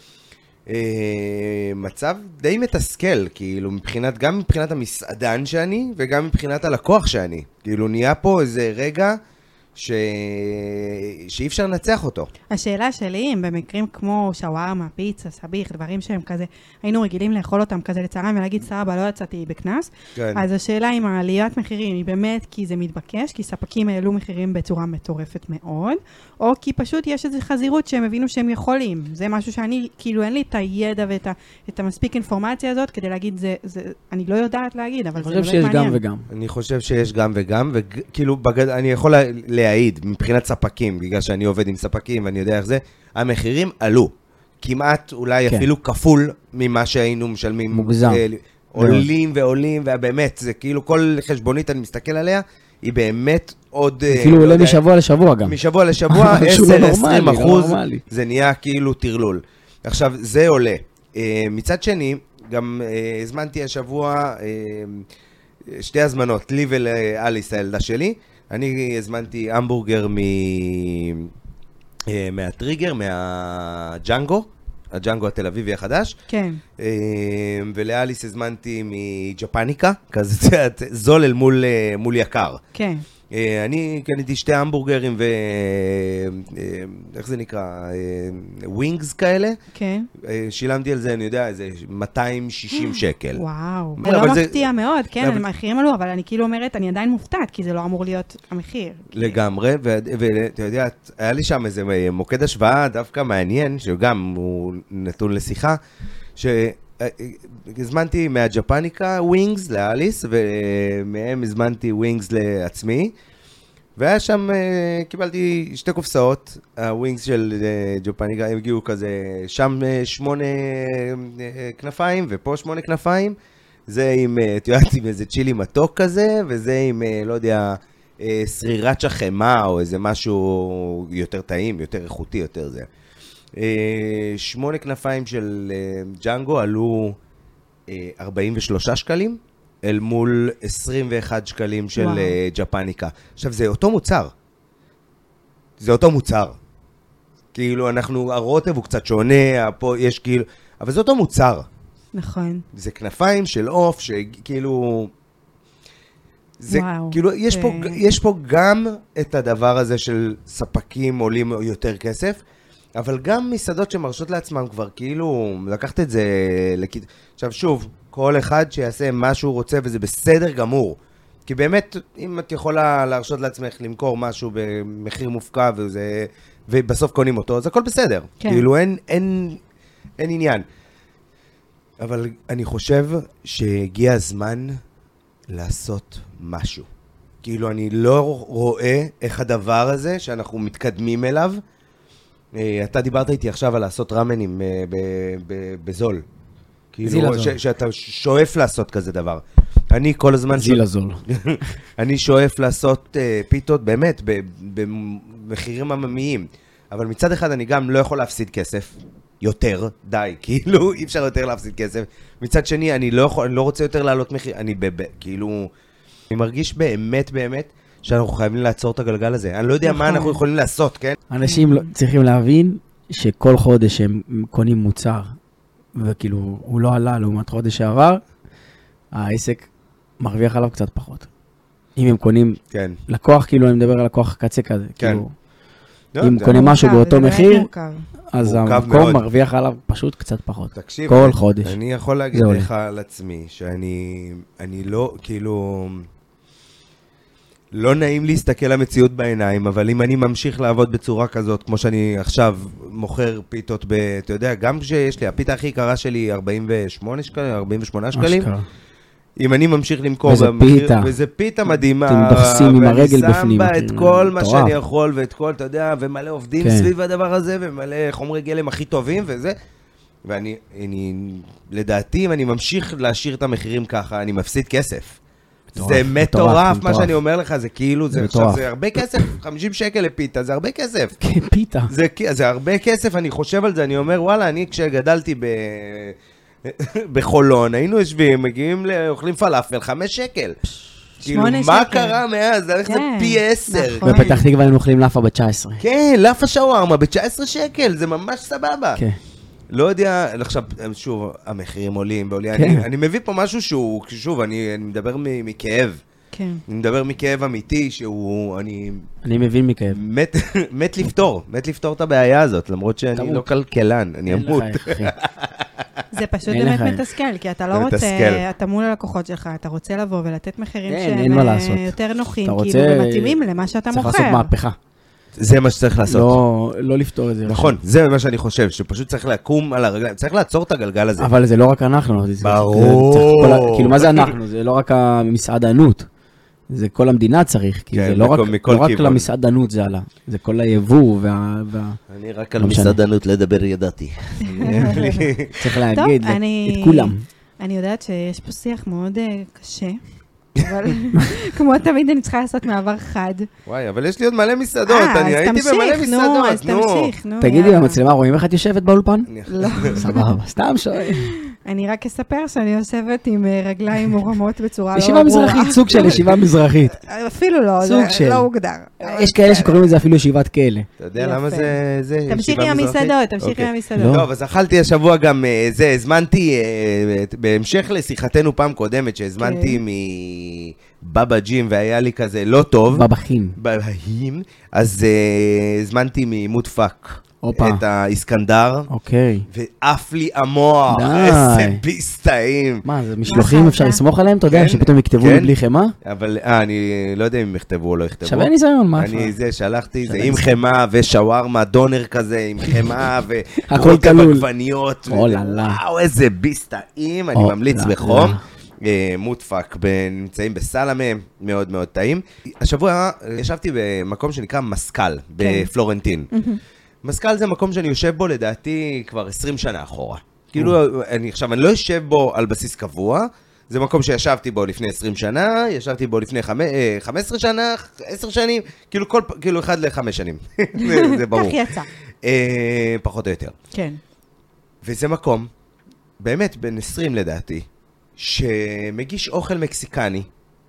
אה, מצב די מתסכל, כאילו מבחינת, גם מבחינת המסעדן שאני, וגם מבחינת הלקוח שאני. כאילו נהיה פה איזה רגע ש... שאי אפשר לנצח אותו. השאלה שלי, אם במקרים כמו שווארמה, פיצה, סביח, דברים שהם כזה, היינו רגילים לאכול אותם כזה לצהריים ולהגיד, סבא, לא יצאתי בקנס. כן. אז השאלה אם העליית מחירים היא באמת כי זה מתבקש, כי ספקים העלו מחירים בצורה מטורפת מאוד, או כי פשוט יש איזו חזירות שהם הבינו שהם יכולים. זה משהו שאני, כאילו, אין לי את הידע ואת ה, את המספיק אינפורמציה הזאת כדי להגיד, זה, זה, אני לא יודעת להגיד, אבל זה באמת מעניין. אני חושב שיש גם וגם. אני חושב שיש גם וגם, וכאילו, בגד... אני יכול להעיד מבחינת ספקים, בגלל שאני עובד עם ספקים ואני יודע איך זה, המחירים עלו. כמעט אולי כן. אפילו כפול ממה שהיינו משלמים. מוגזם. אה, עולים ועולים, ובאמת, זה כאילו כל חשבונית אני מסתכל עליה, היא באמת עוד... אפילו עולה משבוע לשבוע גם. משבוע לשבוע, עשר עשרים אחוז, זה נהיה כאילו תרלול. עכשיו, זה עולה. מצד שני, גם הזמנתי השבוע שתי הזמנות, לי ולאליס הילדה שלי. אני הזמנתי המבורגר מהטריגר, מהג'אנגו, הג'אנגו התל אביבי החדש. כן. ולאליס הזמנתי מג'פניקה, כזה זול אל מול, מול יקר. כן. אני קניתי שתי המבורגרים ו... איך זה נקרא? ווינגס כאלה. כן. שילמתי על זה, אני יודע, איזה מאתיים ושישים שקל. וואו. זה לא מפתיע מאוד, כן, המחירים עלו, אבל אני כאילו אומרת, אני עדיין מופתעת, כי זה לא אמור להיות המחיר. לגמרי, ואתה יודע, היה לי שם איזה מוקד השוואה דווקא מעניין, שגם הוא נתון לשיחה, ש... הזמנתי מהג'פניקה ווינגס לאליס, ומהם הזמנתי ווינגס לעצמי, והיה שם, קיבלתי שתי קופסאות, הווינגס של ג'פניקה, הם הגיעו כזה, שם שמונה כנפיים, ופה שמונה כנפיים, זה עם, את יודעת, עם איזה צ'ילי מתוק כזה, וזה עם, לא יודע, סרירצ'ה חמה, או איזה משהו יותר טעים, יותר איכותי, יותר זה. שמונה כנפיים של ג'אנגו עלו ארבעים ושלושה שקלים, אל מול עשרים ואחד שקלים של וואו. ג'פניקה. עכשיו, זה אותו מוצר. זה אותו מוצר. כאילו, אנחנו, הרוטב הוא קצת שונה, פה יש כאילו, אבל זה אותו מוצר. נכון. זה כנפיים של אוף, שכאילו... זה, וואו. כאילו, יש, ו... פה, יש פה גם את הדבר הזה של ספקים עולים יותר כסף, אבל גם מסעדות שמרשות לעצמם כבר כאילו לקחת את זה לכ... עכשיו שוב, כל אחד שיעשה מה שהוא רוצה וזה בסדר גמור. כי באמת, אם את יכולה להרשות לעצמך למכור משהו במחיר מופקע וזה... ובסוף קונים אותו, אז הכל בסדר. כן. כאילו אין, אין, אין עניין. אבל אני חושב שהגיע הזמן לעשות משהו. כאילו אני לא רואה איך הדבר הזה שאנחנו מתקדמים אליו, אתה דיברת איתי עכשיו על לעשות רמנים בזול. כאילו, שאתה שואף לעשות כזה דבר. אני כל הזמן... זיל הזול. אני שואף לעשות פיתות באמת במחירים עממיים. אבל מצד אחד אני גם לא יכול להפסיד כסף. יותר, די. כאילו, אי אפשר יותר להפסיד כסף. מצד שני, אני לא יכול, אני לא רוצה יותר לעלות מחיר. אני כאילו... אני מרגיש באמת, באמת, שאנחנו חייבים לעצור את הגלגל הזה. אני לא יודע מה אנחנו יכולים לעשות, כן? אנשים צריכים להבין שכל חודש הם קונים מוצר, וכאילו הוא לא עלה לעומת חודש שעבר, העסק מרוויח עליו קצת פחות. אם הם קונים לקוח, כאילו אני מדבר על לקוח קצה כזה, כאילו, אם קונים משהו באותו מחיר, אז המקום מרוויח עליו פשוט קצת פחות. תקשיב, כל חודש. אני יכול להגיד לך על עצמי, שאני לא, כאילו... לא נעים להסתכל למציאות בעיניים, אבל אם אני ממשיך לעבוד בצורה כזאת, כמו שאני עכשיו מוכר פיתות ב... אתה יודע, גם שיש לי, הפיתה הכי יקרה שלי ארבעים ושמונה שקלים, ארבעים ושמונה שקלים. אם אני ממשיך למכור במחיר, וזה פיתה מדהימה, אתם דוחסים עם הרגל בפנים. ואני שם בה את כל מה שאני יכול, ואת כל, אתה יודע, ומלא עובדים סביב הדבר הזה, ומלא חומרי גלם הכי טובים, וזה. ואני, לדעתי, אם אני ממשיך להשאיר את המחירים ככה, אני מפסיד כסף. זה מטורף, מה שאני אומר לך, זה כאילו, זה הרבה כסף, חמישים שקל לפיתה, זה הרבה כסף. פיתה. זה הרבה כסף, אני חושב על זה, אני אומר, וואלה, אני כשגדלתי בחולון, היינו יושבים, מגיעים לאוכלים פלאפל, חמש שקל. כאילו, מה קרה מאז? זה הולך פי עשר. בפתח תקווה היינו אוכלים לאפה ב-תשע עשרה. כן, לאפה שווארמה, ב-תשע עשרה שקל, זה ממש סבבה. כן. לא יודע, עכשיו, שוב, המחירים עולים, אני מביא פה משהו שהוא, שוב, אני מדבר מכאב, כן. אני מדבר מכאב אמיתי, שהוא, אני... אני מבין מכאב. מת, מת לפתור, מת לפתור את הבעיה הזאת, למרות שאני תמות. לא כלכלן, אני אמות. אין לך, אחי. זה פשוט אין באמת לך. מתסכל, כי אתה לא זה רוצה, מתסכל. אתה מול הלקוחות שלך, אתה רוצה לבוא ולתת מחירים אין, שהם אין מה לעשות. אה, יותר נוחים, אתה כאילו, רוצה- ומתאימים למה שאתה צריך מוכר. לעשות מהפכה. זה מה שצריך לעשות. לא, לא לפתור את זה. נכון, זה מה שאני חושב, שפשוט צריך לקום על הרגליים, צריך לעצור את הגלגל הזה. אבל זה לא רק אנחנו. זה- ברור. זה צריך כל ה- כאילו, מה זה אנחנו? זה לא רק המסעדנות. זה כל המדינה צריך, כי כן, זה לא מכל- רק, מכל לא רק כיוון. למסעדנות זה עלה. זה כל היבוא וה... וה... אני רק על לא משנה. מסעדנות לדבר ידעתי. צריך להגיד טוב, אני- את כולם. אני יודעת שיש פה שיח מאוד אה, קשה, אבל כמו תמיד אני צריכה לעשות מעבר חד. וואי, אבל יש לי עוד מלא מסעדות, אה, אני אז הייתי תמשיך, במלא נו, מסעדות, אז נו. תמשיך, נו. תגידי, יאללה. במצלמה רואים איך את יושבת באולפן? לא. סבבה, סתם שואל. אני רק אספר שאני יושבת עם אה, רגליים מורמות בצורה לא ישיבה ברורה. מזרחית, סוג של ישיבה מזרחית. אפילו לא, סוג זה של. לא הוגדר. יש כאלה שקוראים לזה אפילו ישיבת כלא. אתה יודע יפה. למה זה... זה תמשיכי ישיבה עם מזרחית? המסעדות, תמשיכי אוקיי. עם המסעדות. לא. טוב, אז אכלתי השבוע גם אה, זה, הזמנתי, אה, בהמשך לשיחתנו פעם קודמת, שהזמנתי מבבא ג'ים והיה לי כזה לא טוב, בבחים. בבאים, אז אה, הזמנתי ממות פאק הופה. את האיסקנדר, אוקיי. ועף לי המוח, די. איזה ביס טעים. מה, זה משלוחים מה אפשר אכלת? לסמוך עליהם? אתה יודע, כן, שפתאום יכתבו כן. לי בלי חמאה? אבל, אה, אני לא יודע אם יכתבו או לא יכתבו. שווה ניסיון, מה אני איפה? זה, שלחתי, זה שווה עם ניסיון. חמאה ושווארמה, דונר כזה, עם חמאה ו... הכל רוטב כלול. עגבניות. או וזה- לה לה. וואו, איזה ביס טעים, אני או ממליץ לה בחום. לה. אה, מוטפק, ב- נמצאים בסלמה, מאוד מאוד טעים. השבוע אה, ישבתי במקום שנקרא מסקל, בפלורנטין. מסקל זה מקום שאני יושב בו לדעתי כבר עשרים שנה אחורה. כאילו, אני עכשיו, אני לא יושב בו על בסיס קבוע, זה מקום שישבתי בו לפני עשרים שנה, ישבתי בו לפני חמש עשרה שנה, עשר שנים, כאילו כל, פ- כאילו אחד לחמש שנים. זה, זה ברור. כך יצא. אה, פחות או יותר. כן. וזה מקום, באמת בן עשרים לדעתי, שמגיש אוכל מקסיקני,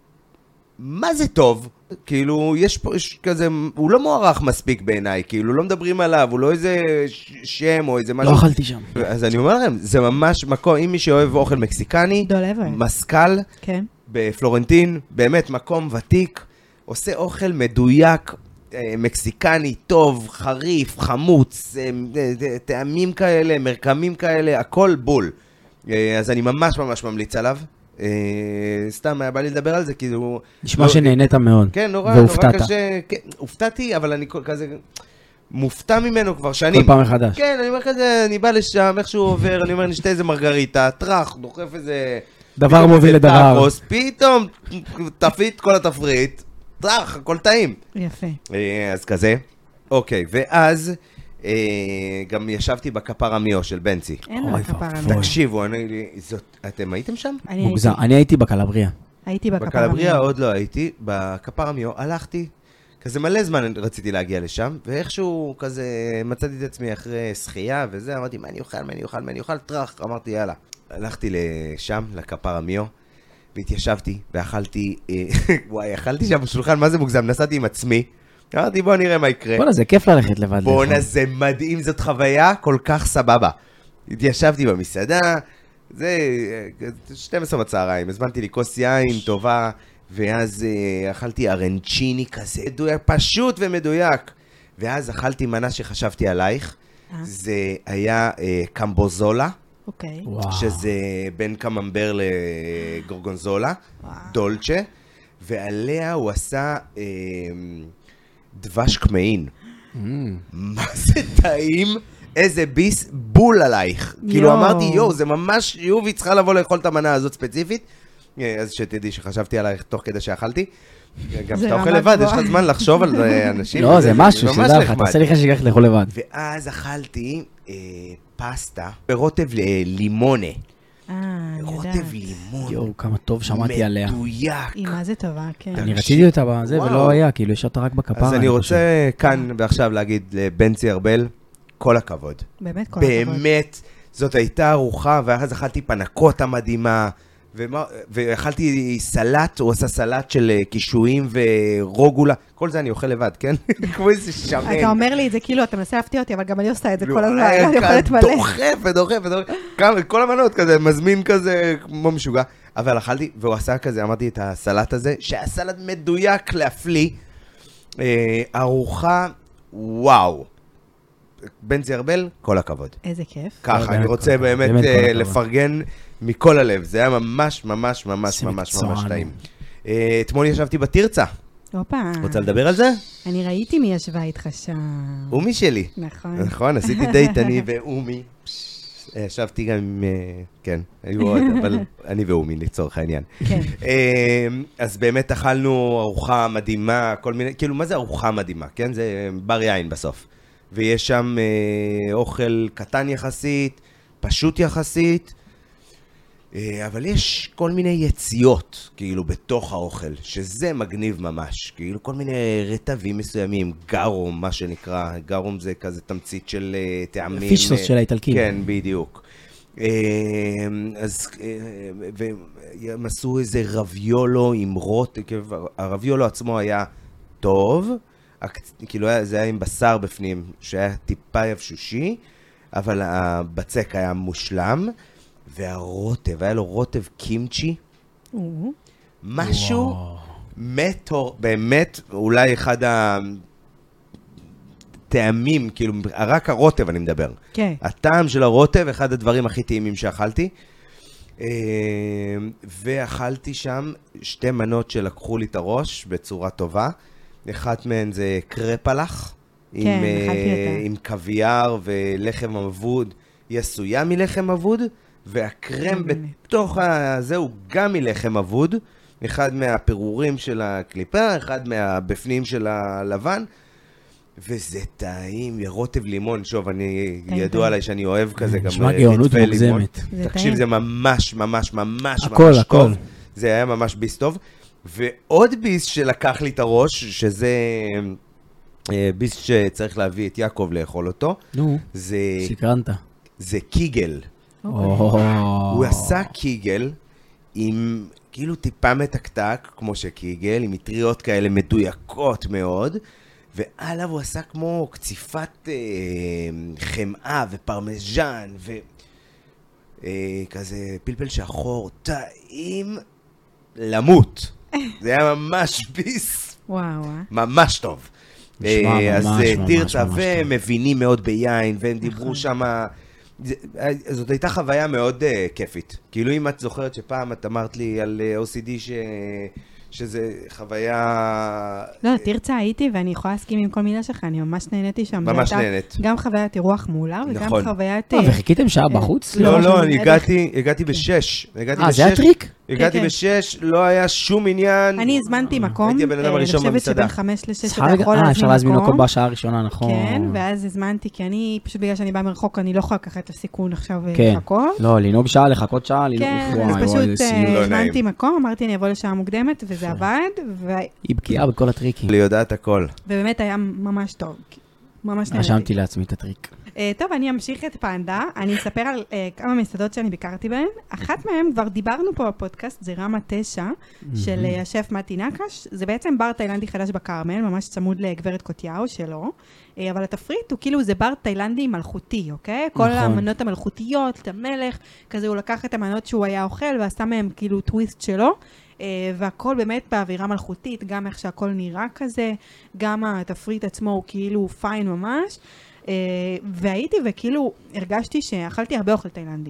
מה זה טוב? כאילו, יש פה, יש כזה, הוא לא מוערך מספיק בעיניי, כאילו, לא מדברים עליו, הוא לא איזה ש- שם או איזה משהו. לא אכלתי שם. אז אני אומר לכם, זה ממש מקום, אם מי שאוהב אוכל מקסיקני, דול אברט. מסקל, כן. בפלורנטין, באמת מקום ותיק, עושה אוכל מדויק, אה, מקסיקני, טוב, חריף, חמוץ, אה, אה, אה, טעמים כאלה, מרקמים כאלה, הכל בול. אה, אז אני ממש ממש ממליץ עליו. אה, סתם היה בא לי לדבר על זה, כי הוא... נשמע לא- שנהנית מאוד. כן, נורא, נורא והופתעת. קשה. כן, הופתעתי, אבל אני כל- כזה מופתע ממנו כבר שנים. כל פעם מחדש. כן, אני אומר כזה, אני בא לשם, איך שהוא עובר, אני אומר, נשתה איזה מרגריטה, טרח, דוחף איזה... דבר פתאום מוביל איזה לדבר. טאקוס, פתאום תפית כל התפריט, טרח, הכל טעים. יפה. אה, אז כזה. אוקיי, ואז אה, גם ישבתי בכפר המיו של בנצי. אין אוי לה כפרה. ואבוי. תקשיבו, אני, זאת, אתם הייתם שם? אני הייתי- מוגזם. אני הייתי בקלבריה. הייתי בכפרה. בקלבריה עוד לא הייתי, בכפר המיו הלכתי, כזה מלא זמן רציתי להגיע לשם, ואיכשהו כזה מצאתי את עצמי אחרי שחייה וזה, אמרתי, מה אני אוכל, מה אני אוכל, מה אני אוכל, טרח, אמרתי, יאללה. הלכתי לשם, לכפר המיו, והתיישבתי, ואכלתי, אה, וואי, אכלתי שם בשולחן, מה זה מוגזם, נסעתי עם עצמי, אמרתי, בוא נראה מה יקרה. בוא'נה, זה כיף ללכת לבד. בואנה, לאכול. זה מדהים, זאת חוויה כל כך סבבה. התיישבתי במסעדה, זה אה, שתים עשרה בצהריים, הזמנתי לי כוס יין טובה, ואז אה, אכלתי ארנצ'יני כזה, מדויק, פשוט ומדויק. ואז אכלתי מנה שחשבתי עלייך, אה. זה היה אה, קמבוזולה, אוקיי. וואו. שזה בין קממבר לגורגונזולה, וואו. דולצ'ה, ועליה הוא עשה אה, דבש קמעין. Mm. מה זה טעים? איזה ביס בול עלייך. כאילו יואו. אמרתי, יואו, זה ממש, יובי צריכה לבוא לאכול את המנה הזאת ספציפית. אה, אז שתדעי שחשבתי עלייך תוך כדי שאכלתי. גם זה כשאתה אוכל רמה לבד, יש גבוהה. לך זמן לחשוב על אה, אנשים. לא, זה משהו, ממש שתדע לך, נחמד. תעשה לי חשק ללכת לאכול לבד. ואז אכלתי אה, פסטה ברוטב ל- לימונה. אה, אני יודעת. רוטב לימון. יואו, כמה טוב שמעתי עליה. מדויק. היא מה זה טובה, כן. אני תקשיב. רציתי אותה בזה, וואו. ולא היה, כאילו ישבת רק בכפרה. אז אני חושב. רוצה כאן ועכשיו להגיד לבנצי ארבל, כל הכבוד. באמת כל הכבוד. באמת, זאת הייתה ארוחה, ואז אכלתי פנקוטה מדהימה, ומה- ואכלתי סלט, הוא עשה סלט של אה, קישואים ורוגולה, כל זה אני אוכל לבד, כן? כמו איזה שמן. אתה אומר לי את זה כאילו, אתה מנסה להפתיע אותי, אבל גם אני עושה את זה לא, כל הזמן, היה אני אוכלת כאן מלא. דוחף ודוחף ודוחף, כמה- כל המנות כזה, מזמין כזה כמו משוגע. אבל אכלתי, והוא עשה כזה, אמרתי את הסלט הזה, שהיה סלט מדויק להפליא. אה, ארוחה, וואו. בנצי ארבל, כל הכבוד. איזה כיף. ככה, אני רוצה באמת לפרגן מכל הלב. זה היה ממש, ממש, ממש, ממש, ממש טעים. אתמול ישבתי בתרצה. אופה. רוצה לדבר על זה? אני ראיתי מי ישבה איתך שם. אומי שלי. נכון. נכון, עשיתי דייט אני ואומי. ישבתי גם עם, כן, היו עוד, אבל אני ואומי לצורך העניין. כן. אז באמת אכלנו ארוחה מדהימה, כל מיני, כאילו, מה זה ארוחה מדהימה? כן, זה בר יין בסוף. ויש שם אה, אוכל קטן יחסית, פשוט יחסית, אה, אבל יש כל מיני יציאות, כאילו, בתוך האוכל, שזה מגניב ממש. כאילו, כל מיני רטבים מסוימים, גרום, מה שנקרא, גרום זה כזה תמצית של אה, טעמים. פישסוס אה, של האיטלקים. כן, בדיוק. אה, אז, אה, והם עשו איזה רביולו עם רוט, הרביולו עצמו היה טוב, כאילו זה היה עם בשר בפנים, שהיה טיפה יבשושי, אבל הבצק היה מושלם, והרוטב, היה לו רוטב קימצ'י, משהו מטור, באמת, אולי אחד הטעמים, כאילו, רק הרוטב אני מדבר. כן. הטעם של הרוטב, אחד הדברים הכי טעימים שאכלתי, ואכלתי שם שתי מנות שלקחו לי את הראש בצורה טובה, אחת מהן זה קרפלח, כן, עם, uh, עם קוויאר ולחם אבוד, היא עשויה מלחם אבוד, והקרם בתוך הזה הוא גם מלחם אבוד, אחד מהפירורים של הקליפה, אחד מהבפנים של הלבן, וזה טעים, רוטב לימון, שוב, אני ידוע עליי שאני אוהב כזה, גם נשמע גאונות מוגזמת. תקשיב, זה ממש, ממש, ממש, הכל, ממש הכל. טוב. זה היה ממש ביס טוב. ועוד ביס שלקח לי את הראש, שזה ביס שצריך להביא את יעקב לאכול אותו. נו, זה, סקרנת. זה קיגל. הוא עשה קיגל עם כאילו טיפה מתקתק, כמו שקיגל, עם מטריות כאלה מדויקות מאוד, ועליו הוא עשה כמו קציפת אה, חמאה ופרמז'ן, וכזה אה, פלפל שחור, טעים למות. זה היה ממש ביס. וואו. ממש טוב. נשמע אז ממש תרצה, ממש והם מבינים מאוד ביין, והם דיברו שם... זאת הייתה חוויה מאוד כיפית. כאילו אם את זוכרת שפעם את אמרת לי על או סי די ש... שזה חוויה... לא, תרצה הייתי, ואני יכולה להסכים עם כל מילה שלך, אני ממש נהניתי שם. ממש נהנית. גם חוויית אירוח מעולה, וגם חוויית... וחיכיתם שעה בחוץ? לא, לא, אני הגעתי בשש. אה, זה הטריק? הגעתי בשש, לא היה שום עניין. אני הזמנתי מקום. הייתי הבן אדם הראשון במסעדה. אני חושבת שבין חמש לשש אתה יכול להזמין מקום. אה, אפשר להזמין מקום בשעה הראשונה, נכון. כן, ואז הזמנתי, כי אני, פשוט בגלל שאני באה מרחוק, אני לא יכולה לקחת לסיכון עכשיו לחכות. לא, לנהוג שעה, לחכות שעה, כן, אז פשוט הזמנתי מקום, אמרתי אני אבוא לשעה מוקדמת, וזה עבד. היא בקיאה בכל הטריקים. היא יודעת הכל. ובאמת היה ממש טוב. ממש נהנתי. רשמתי לעצמי את הטריק. טוב, אני אמשיך את פנדה. אני אספר על כמה מסעדות שאני ביקרתי בהן. אחת מהן, כבר דיברנו פה בפודקאסט, זה רמה תשע, של השף מתי נקש. זה בעצם בר תאילנדי חדש בקרמל, ממש צמוד לגברת קוטיהו שלו. אבל התפריט הוא כאילו, זה בר תאילנדי מלכותי, אוקיי? כל המנות המלכותיות, את המלך, כזה הוא לקח את המנות שהוא היה אוכל, ועשה מהם כאילו טוויסט שלו. Uh, והכל באמת באווירה מלכותית, גם איך שהכל נראה כזה, גם התפריט עצמו הוא כאילו פיין ממש, uh, והייתי וכאילו הרגשתי שאכלתי הרבה אוכל תאילנדי.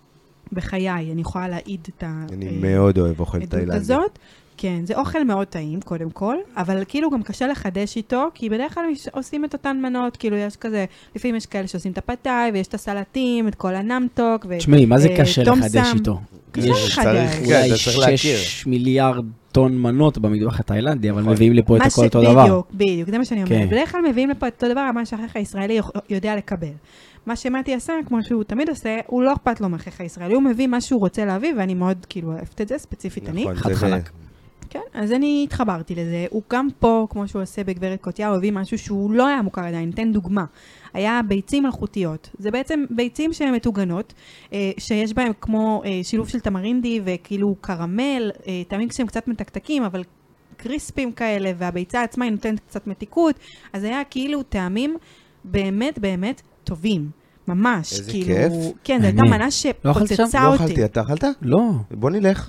בחיי, אני יכולה להעיד את ה... אני uh, מאוד אוהב אוכל תאילנדי. הזאת. כן, זה אוכל מאוד טעים, קודם כל, אבל כאילו גם קשה לחדש איתו, כי בדרך כלל עושים את אותן מנות, כאילו יש כזה, לפעמים יש כאלה שעושים את הפתאי, ויש את הסלטים, את כל הנמטוק, ו... תשמעי, מה זה קשה לחדש איתו? יש אולי שש מיליארד טון מנות במטבח התאילנדי, אבל מביאים לפה את הכל אותו דבר. בדיוק, בדיוק, זה מה שאני אומרת. בדרך כלל מביאים לפה את אותו דבר, מה שהחייך הישראלי יודע לקבל. מה שמתי עשה, כמו שהוא תמיד עושה, הוא לא אכפת לו מהחייך הישראלי, הוא מביא מה שהוא רוצה להביא, ואני מאוד כאילו אוהבת את זה, ספציפית אני. חד חלק. כן, אז אני התחברתי לזה. הוא גם פה, כמו שהוא עושה בגברת קוטיהו, הוא הביא משהו שהוא לא היה מוכר עדיין. ניתן דוגמה. היה ביצים מלכותיות. זה בעצם ביצים שהן מטוגנות, שיש בהן כמו שילוב של תמרינדי וכאילו קרמל, טעמים כשהם קצת מתקתקים, אבל קריספים כאלה, והביצה עצמה היא נותנת קצת מתיקות. אז היה כאילו טעמים באמת באמת טובים. ממש. איזה כאילו, כיף. כן, זו הייתה מנה שפוצצה אותי. לא אכלתי, אתה אכלת? לא. בוא נלך.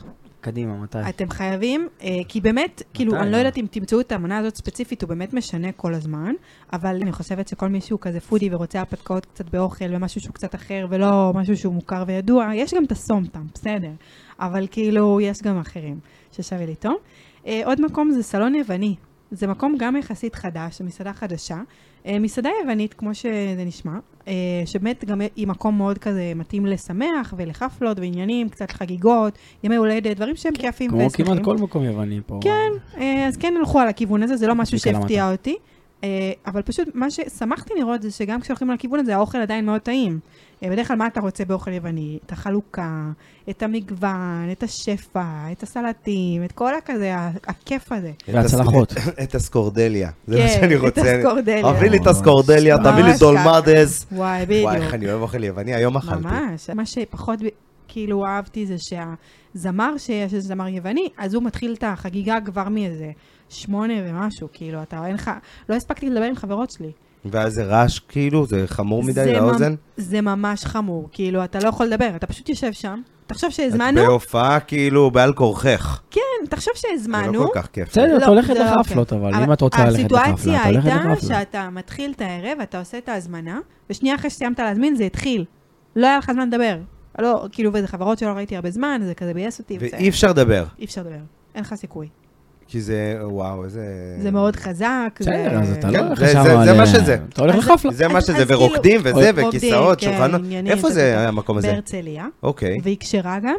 קדימה, מתי? אתם חייבים, אה, כי באמת, כאילו, אני לא יודעת אם תמצאו את המנה הזאת ספציפית, הוא באמת משנה כל הזמן, אבל אני חושבת שכל מישהו כזה פודי ורוצה הרפתקאות קצת באוכל, ומשהו שהוא קצת אחר, ולא משהו שהוא מוכר וידוע, יש גם את הסומטם, בסדר, אבל כאילו, יש גם אחרים ששווה לטעום. אה, עוד מקום זה סלון יווני. זה מקום גם יחסית חדש, מסעדה חדשה. מסעדה יוונית, כמו שזה נשמע, שבאמת גם היא מקום מאוד כזה מתאים לשמח ולחפלות ועניינים, קצת חגיגות, ימי הולדת, דברים שהם כיפים ושמחים. כמו כמעט כל מקום יווני פה. כן, אז כן הלכו על הכיוון הזה, זה לא משהו שהפתיע אותי, אבל פשוט מה ששמחתי לראות זה שגם כשהולכים על הכיוון הזה, האוכל עדיין מאוד טעים. בדרך כלל מה אתה רוצה באוכל יווני? את החלוקה, את המגוון, את השפע, את הסלטים, את כל הכזה, הכיף הזה. והצלחות. את הסקורדליה, זה מה שאני רוצה. כן, את הסקורדליה. תביא לי את הסקורדליה, תביא לי דולמדס. וואי, בדיוק. וואי, איך אני אוהב אוכל יווני, היום אכלתי. ממש. מה שפחות כאילו אהבתי זה שהזמר שיש, איזה זמר יווני, אז הוא מתחיל את החגיגה כבר מאיזה שמונה ומשהו, כאילו, אתה אין לך, לא הספקתי לדבר עם חברות שלי. ואז זה רעש, כאילו, זה חמור מדי לאוזן? זה ממש חמור, כאילו, אתה לא יכול לדבר, אתה פשוט יושב שם, תחשוב שהזמנו. את בהופעה, כאילו, בעל כורכך. כן, תחשוב שהזמנו. זה לא כל כך כיף. בסדר, אתה הולכת לחפלות, אבל אם את רוצה ללכת לחפלה, אתה הולכת לחפלה. הסיטואציה הייתה שאתה מתחיל את הערב, אתה עושה את ההזמנה, ושנייה אחרי שסיימת להזמין, זה התחיל. לא היה לך זמן לדבר. לא, כאילו, וזה חברות שלא ראיתי הרבה זמן, זה כזה בייס אותי. ואי אפשר לדבר. אי אפשר לדבר. אין לך סיכוי. כי זה, וואו, איזה... זה מאוד חזק. בסדר, אז אתה לא הולך לשם. זה מה שזה. אתה הולך לחפלה. זה מה שזה, ורוקדים וזה, וכיסאות, שולחנות. איפה זה המקום הזה? בהרצליה. אוקיי. והיא קשרה גם.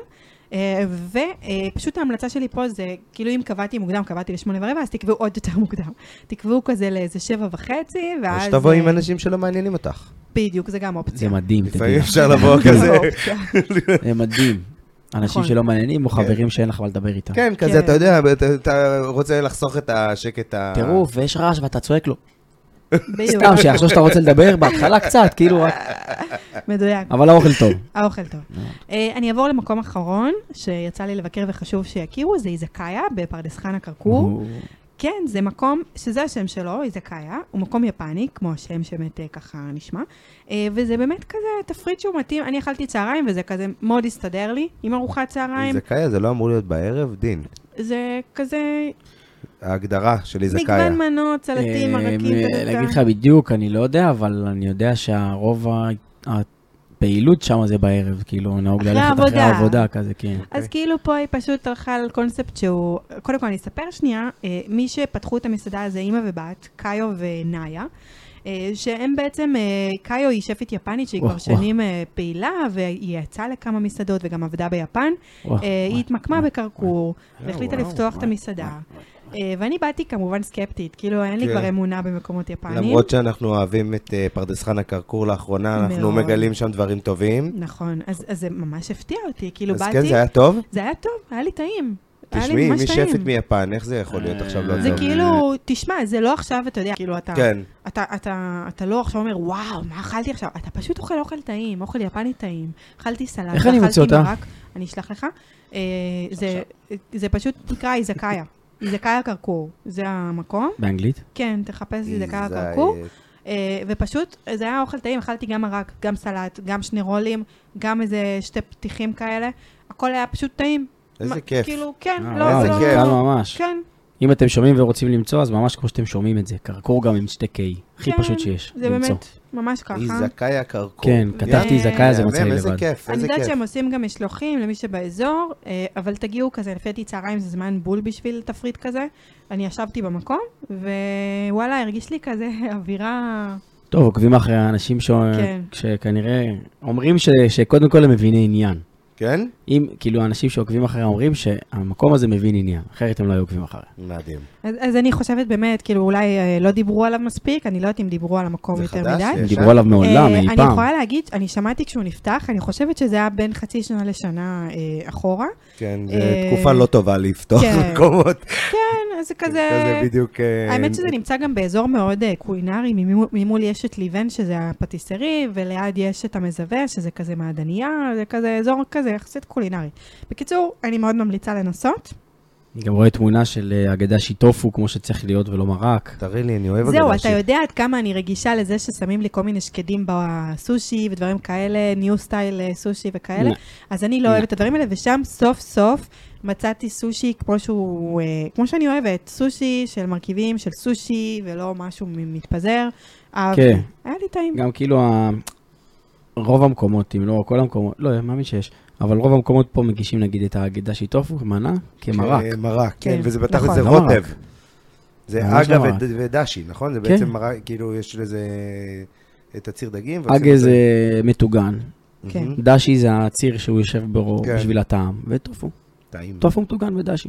ופשוט ההמלצה שלי פה זה, כאילו אם קבעתי מוקדם, קבעתי לשמונה ורבע, אז תקבעו עוד יותר מוקדם. תקבעו כזה לאיזה שבע וחצי, ואז... או שתבוא עם אנשים שלא מעניינים אותך. בדיוק, זה גם אופציה. זה מדהים. לפעמים אפשר לבוא כזה. זה מדהים. אנשים שלא מעניינים, או חברים שאין לך מה לדבר איתם. כן, כזה, אתה יודע, אתה רוצה לחסוך את השקט ה... תראו, ויש רעש ואתה צועק לו. סתם, שיחשוב שאתה רוצה לדבר, בהתחלה קצת, כאילו רק... מדויק. אבל האוכל טוב. האוכל טוב. אני אעבור למקום אחרון, שיצא לי לבקר וחשוב שיכירו, זה איזקאיה, בפרדס חנה כרכור. כן, זה מקום, שזה השם שלו, איזקאיה, הוא מקום יפני, כמו השם שבאמת ככה נשמע, וזה באמת כזה תפריט שהוא מתאים, אני אכלתי צהריים, וזה כזה מאוד הסתדר לי, עם ארוחת צהריים. איזקאיה זה לא אמור להיות בערב, דין. זה כזה... ההגדרה של איזקאיה. מגוון מנות, סלטים, מרקים, להגיד לך בדיוק, אני לא יודע, אבל אני יודע שהרוב הפעילות שם זה בערב, כאילו נהוג ללכת אחרי העבודה כזה, כן. אז כאילו פה היא פשוט הלכה על קונספט שהוא, קודם כל אני אספר שנייה, מי שפתחו את המסעדה הזה, אמא ובת, קאיו ונאיה, שהם בעצם, קאיו היא שפית יפנית שהיא כבר שנים פעילה, והיא יצאה לכמה מסעדות וגם עבדה ביפן, היא התמקמה בקרקור, והחליטה לפתוח את המסעדה. ואני באתי כמובן סקפטית, כאילו אין לי כבר אמונה במקומות יפניים. למרות שאנחנו אוהבים את פרדס חנה כרכור לאחרונה, אנחנו מגלים שם דברים טובים. נכון, אז זה ממש הפתיע אותי, כאילו באתי... אז כן, זה היה טוב? זה היה טוב, היה לי טעים. תשמעי, מי שפית מיפן, איך זה יכול להיות עכשיו לא טוב? זה כאילו, תשמע, זה לא עכשיו, אתה יודע, כאילו אתה... אתה לא עכשיו אומר, וואו, מה אכלתי עכשיו? אתה פשוט אוכל אוכל טעים, אוכל יפני טעים. אכלתי סלט, איך אני מוצא אותה? אני אשלח לך. זה פשוט נקרא איזקאיה. איזקאיה כרכור, זה המקום. באנגלית? כן, תחפש איזקאיה כרכור. ופשוט, זה היה אוכל טעים, אכלתי גם מרק, גם סלט, גם שני רולים, גם איזה שתי פתיחים כאלה. הכל היה פשוט טעים. איזה כיף. כאילו, כן, לא, זה קל ממש. כן. אם אתם שומעים ורוצים למצוא, אז ממש כמו שאתם שומעים את זה. כרכור גם עם שתי קיי. הכי פשוט שיש. זה באמת, ממש ככה. איזקאיה כרכור. כן, כתבתי איזקאיה, זה מצא לי לבד. איזה כיף, אני איזה יודעת כיף. שהם עושים גם משלוחים למי שבאזור, אבל תגיעו כזה, לפי צהריים זה זמן בול בשביל תפריט כזה. אני ישבתי במקום, ווואלה, הרגיש לי כזה אווירה... טוב, עוקבים אחרי האנשים שכנראה אומרים שקודם כל הם מביני עניין. כן? אם, כאילו, האנשים שעוקבים אחרי אומרים שהמקום הזה מבין עניין, אחרת הם לא עוקבים אחרי. מדהים. אז, אז אני חושבת באמת, כאילו, אולי אה, לא דיברו עליו מספיק, אני לא יודעת אם דיברו על המקום יותר חדש, מדי. הם דיברו עליו מעולם, אה, אי אני פעם. יכולה להגיד, אני שמעתי כשהוא נפתח, אני חושבת שזה היה בין חצי שנה לשנה אה, אחורה. כן, זו אה, תקופה לא טובה לפתוח כן. מקומות. כן, אז זה כזה... כזה בדיוק... אה... האמת שזה נמצא גם באזור מאוד אה, קולינרי, ממול, ממול יש את ליבן, שזה הפטיסרי, וליד יש את המזווה, שזה כזה מעדניה, זה כזה אזור כזה, יחסית קולינרי. בקיצור, אני מאוד ממליצה לנסות. אני גם רואה תמונה של אגדה שיטופו, כמו שצריך להיות, ולא מרק. תראי לי, אני אוהב אגדה זהו, שיטופו. אתה יודע עד כמה אני רגישה לזה ששמים לי כל מיני שקדים בסושי ודברים כאלה, ניו סטייל סושי וכאלה, אז אני לא אוהבת את הדברים האלה, ושם סוף סוף מצאתי סושי כמו שהוא, כמו שאני אוהבת, סושי של מרכיבים של סושי, ולא משהו מתפזר. כן. היה לי טעים. גם כאילו רוב המקומות, אם לא כל המקומות, לא, מאמין שיש, אבל רוב המקומות פה מגישים נגיד את האגדה שיטופו, מנה, כמרק. מרק, כן, וזה בטח נכון, זה לא רוטב. מרק. זה ממש אגה לא מרק. וד- ודשי, נכון? זה כן. בעצם מרק, כאילו יש לזה את הציר דגים. ועושים אגה אותו- זה מטוגן, כן. דשי זה הציר שהוא יושב בו כן. בשביל הטעם, וטופו. טעים. טופו מטוגן ודשי,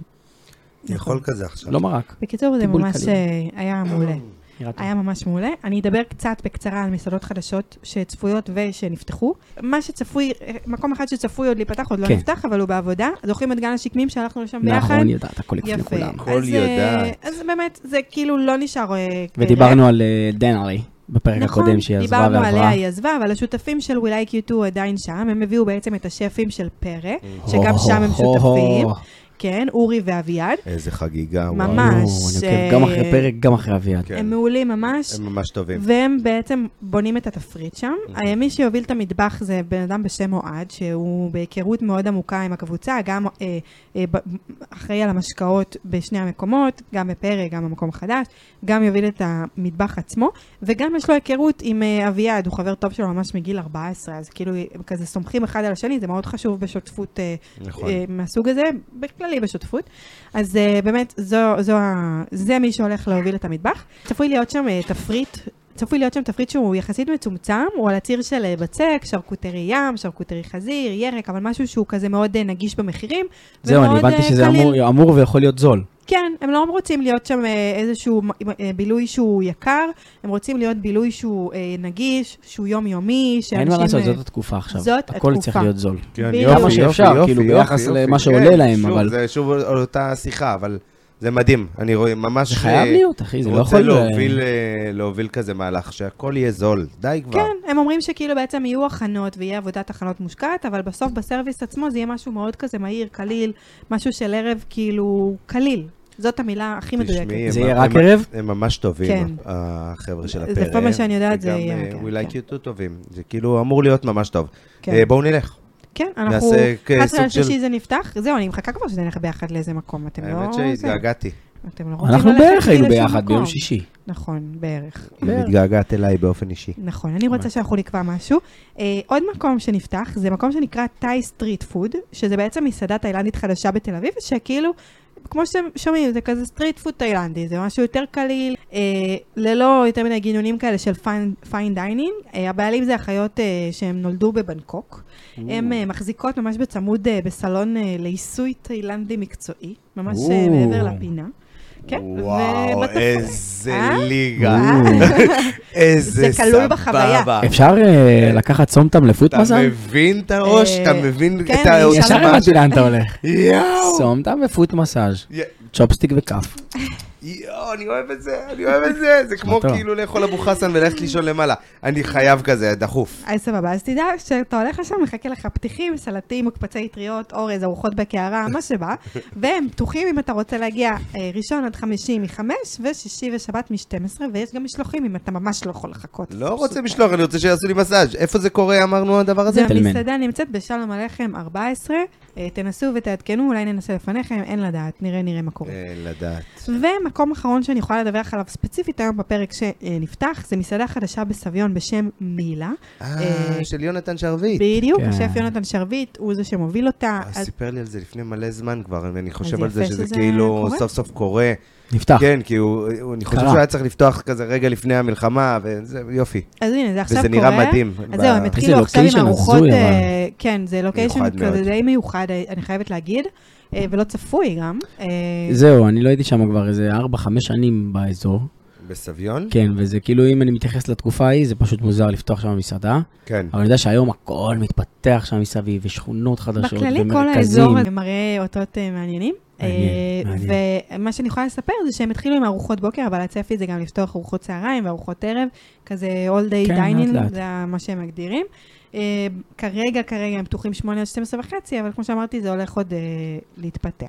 יכול כזה עכשיו. לא מרק. בקיצור, זה טיבול ממש קליל. אה, היה מעולה. נראה טוב. היה ממש מעולה. אני אדבר קצת בקצרה על מסעדות חדשות שצפויות ושנפתחו. מה שצפוי, מקום אחד שצפוי עוד להיפתח, עוד לא כן. נפתח, אבל הוא בעבודה. זוכרים את גן השקמים שהלכנו לשם ביחד? נכון, יודעת, הכל לפני יפה. כולם. הכל אז, אה, יודעת. אז באמת, זה כאילו לא נשאר... אה, ודיברנו על אה, דנרי בפרק נכון, הקודם שהיא עזבה דיברנו ועברה. עליה, היא עזבה, אבל השותפים של We Like You Too עדיין שם, הם הביאו בעצם את השפים של פרא, שגם שם הם שותפים, כן, אורי ואביעד. איזה חגיגה, וואו. ממש. אני עוקב גם אחרי פרק, גם אחרי אביעד. כן. הם מעולים ממש. הם ממש טובים. והם בעצם בונים את התפריט שם. מי שיוביל את המטבח זה בן אדם בשם אוהד, שהוא בהיכרות מאוד עמוקה עם הקבוצה, גם אה, אה, ב- אחראי על המשקאות בשני המקומות, גם בפרק, גם במקום החדש, גם יוביל את המטבח עצמו, וגם יש לו היכרות עם אה, אביעד, הוא חבר טוב שלו ממש מגיל ארבע עשרה, אז כאילו הם כזה סומכים אחד על השני, זה מאוד חשוב בשותפות אה, נכון. אה, מהסוג הזה, בכללי בשותפות. אז uh, באמת, זו, זו ה... זה מי שהולך להוביל את המטבח. צפוי להיות שם uh, תפריט, צפוי להיות שם תפריט שהוא יחסית מצומצם, הוא על הציר של uh, בצק, שרקוטרי ים, שרקוטרי חזיר, ירק, אבל משהו שהוא כזה מאוד uh, נגיש במחירים. זהו, אני ומאוד, הבנתי uh, שזה קליל. אמור- אמור ויכול להיות זול. כן, הם לא רוצים להיות שם uh, איזשהו uh, בילוי שהוא יקר, הם רוצים להיות בילוי שהוא uh, נגיש, שהוא יומיומי, אין שאנשים... מה לעשות, uh, זאת התקופה עכשיו. זאת הכל התקופה. צריך להיות זול. כן, בדיוק. יופי, כמה שאפשר, יופי, כאילו, יופי, ביחס יופי, למה יופי. שעולה כן, להם, שוב, אבל- זה שוב על אותה שיחה, אבל זה מדהים. אני רואה ממש... זה חייב להיות, אחי, זה לא רוצה יכול... להוביל, אה, להוביל כזה מהלך, שהכל יהיה זול. די כבר. כן, הם אומרים שכאילו בעצם יהיו הכנות ויהיה עבודת הכנות מושקעת, אבל בסוף בסרוויס עצמו זה יהיה משהו מאוד כזה מהיר, קליל, משהו של ערב כאילו קליל. זאת המילה הכי מדויקת. תשמעי, זה הם- יהיה רק הם- ערב? הם ממש טובים, כן. החבר'ה של זה הפרק. לפי מה שאני יודעת, זה וגם, יהיה, אה, כן, We like כן. you too טובים. זה כאילו אמור להיות ממש טוב. כן. אה, בואו נלך. כן, אנחנו... נעשה כ- אחת סוג עשרה של- שלישי זה נפתח, זהו, אני מחכה כבר שנלך ביחד לאיזה מקום, אתם לא... האמת זה. שהתגעגעתי. אתם לא רוצים אנחנו ללכת בערך היינו איתי לשום ביחד מקום. ביום שישי. נכון, בערך. בערך. מתגעגעת אליי באופן אישי. נכון, אני רוצה שאנחנו נקבע משהו. אה, עוד מקום שנפתח, זה מקום שנקרא תאי סטריט פוד, שזה בעצם מסעדה תאילנדית חדשה בתל אביב, שכאילו, כמו שאתם שומעים, זה כזה סטריט פוד תאילנדי, זה משהו יותר קליל, אה, ללא יותר מיני גינונים כאלה של פיין דיינינג. אה, הבעלים זה אחיות אה, שהם נולדו בבנקוק. הן אה, מחזיקות ממש בצמוד אה, בסלון אה, לעיסוי תאילנדי מקצועי, ממש אה, או. מעבר לפינה. כן, וואו, ובתפ- איזה אה? ליגה. אה? איזה זה סבבה. כלול בחוויה. אפשר אה, לקחת סומטם לפוט אתה מזל? מבין את הראש? אה, אתה מבין כן, את אני העוצמה ישר שמעתי. הבנתי של- לאן אתה הולך. יואו! סומטם ופוט מסאז'. יא- צ'ופסטיק וכף. יואו, אני אוהב את זה, אני אוהב את זה. זה כמו טוב. כאילו לאכול אבו חסן וללכת לישון למעלה. אני חייב כזה, דחוף. אז סבבה, אז תדע שאתה הולך לשם, מחכה לך פתיחים, סלטים, מוקפצי טריות, אורז, ארוחות בקערה, מה שבא, והם פתוחים אם אתה רוצה להגיע אה, ראשון עד חמישי מחמש, ושישי ושבת משתים עשרה, ויש גם משלוחים אם אתה ממש לא יכול לחכות. לא רוצה משלוח, אני רוצה שיעשו לי מסאז'. איפה זה קורה, אמרנו הדבר הזה? זה תלמן. המסעדה נמצאת בשלום הלחם ארבע עשרה, אה, תנסו ותעדכנו, אולי ננסה לפניכם, אין לדעת, נראה נראה מה קורה. אין לדעת. ומקום אחרון שאני יכולה לדווח עליו ספציפית היום בפרק שנפתח, זה מסעדה חדשה בסביון בשם מילה. אה, אה, של יונתן שרביט. בדיוק, כן. השף יונתן שרביט, הוא זה שמוביל אותה. אז אז סיפר לי על זה לפני מלא זמן כבר, ואני חושב אז על זה יפה שזה שזה כאילו קורה. סוף סוף קורה. נפתח. כן, כי הוא, הוא- אני חושב קרה. שהוא היה צריך לפתוח כזה רגע לפני המלחמה, וזה יופי. אז הנה, זה עכשיו וזה קורה. נראה מדהים. אז זהו, הם ב- התחילו עכשיו עם לוקיישן ארוחות, הזוי, אה, אבל. כן, זה לוקיישן מיוחד מאוד. כזה די מיוחד, אה, אני חייבת להגיד, אה, ולא צפוי גם. אה, זהו, אני לא הייתי שם כבר איזה ארבע חמש שנים באזור. בסביון? כן, וזה כאילו, אם אני מתייחס לתקופה ההיא, זה פשוט מוזר לפתוח שם מסעדה. כן. אבל אני יודע שהיום הכל מתפתח שם מסביב, ושכונות חדשות, בכללי כל ומרכזים. האזור הזה מראה אותות אה, מעניינים. מעניין, אה, מעניין. ומה שאני יכולה לספר זה שהם התחילו עם ארוחות בוקר, אבל הצפי זה גם לפתוח ארוחות צהריים וארוחות ערב, כזה all day כן, dining, לאט לאט. זה מה שהם מגדירים. אה, כרגע, כרגע הם פתוחים שמונה עד שתים עשרה וחצי, אבל כמו שאמרתי, זה הולך עוד אה, להתפתח.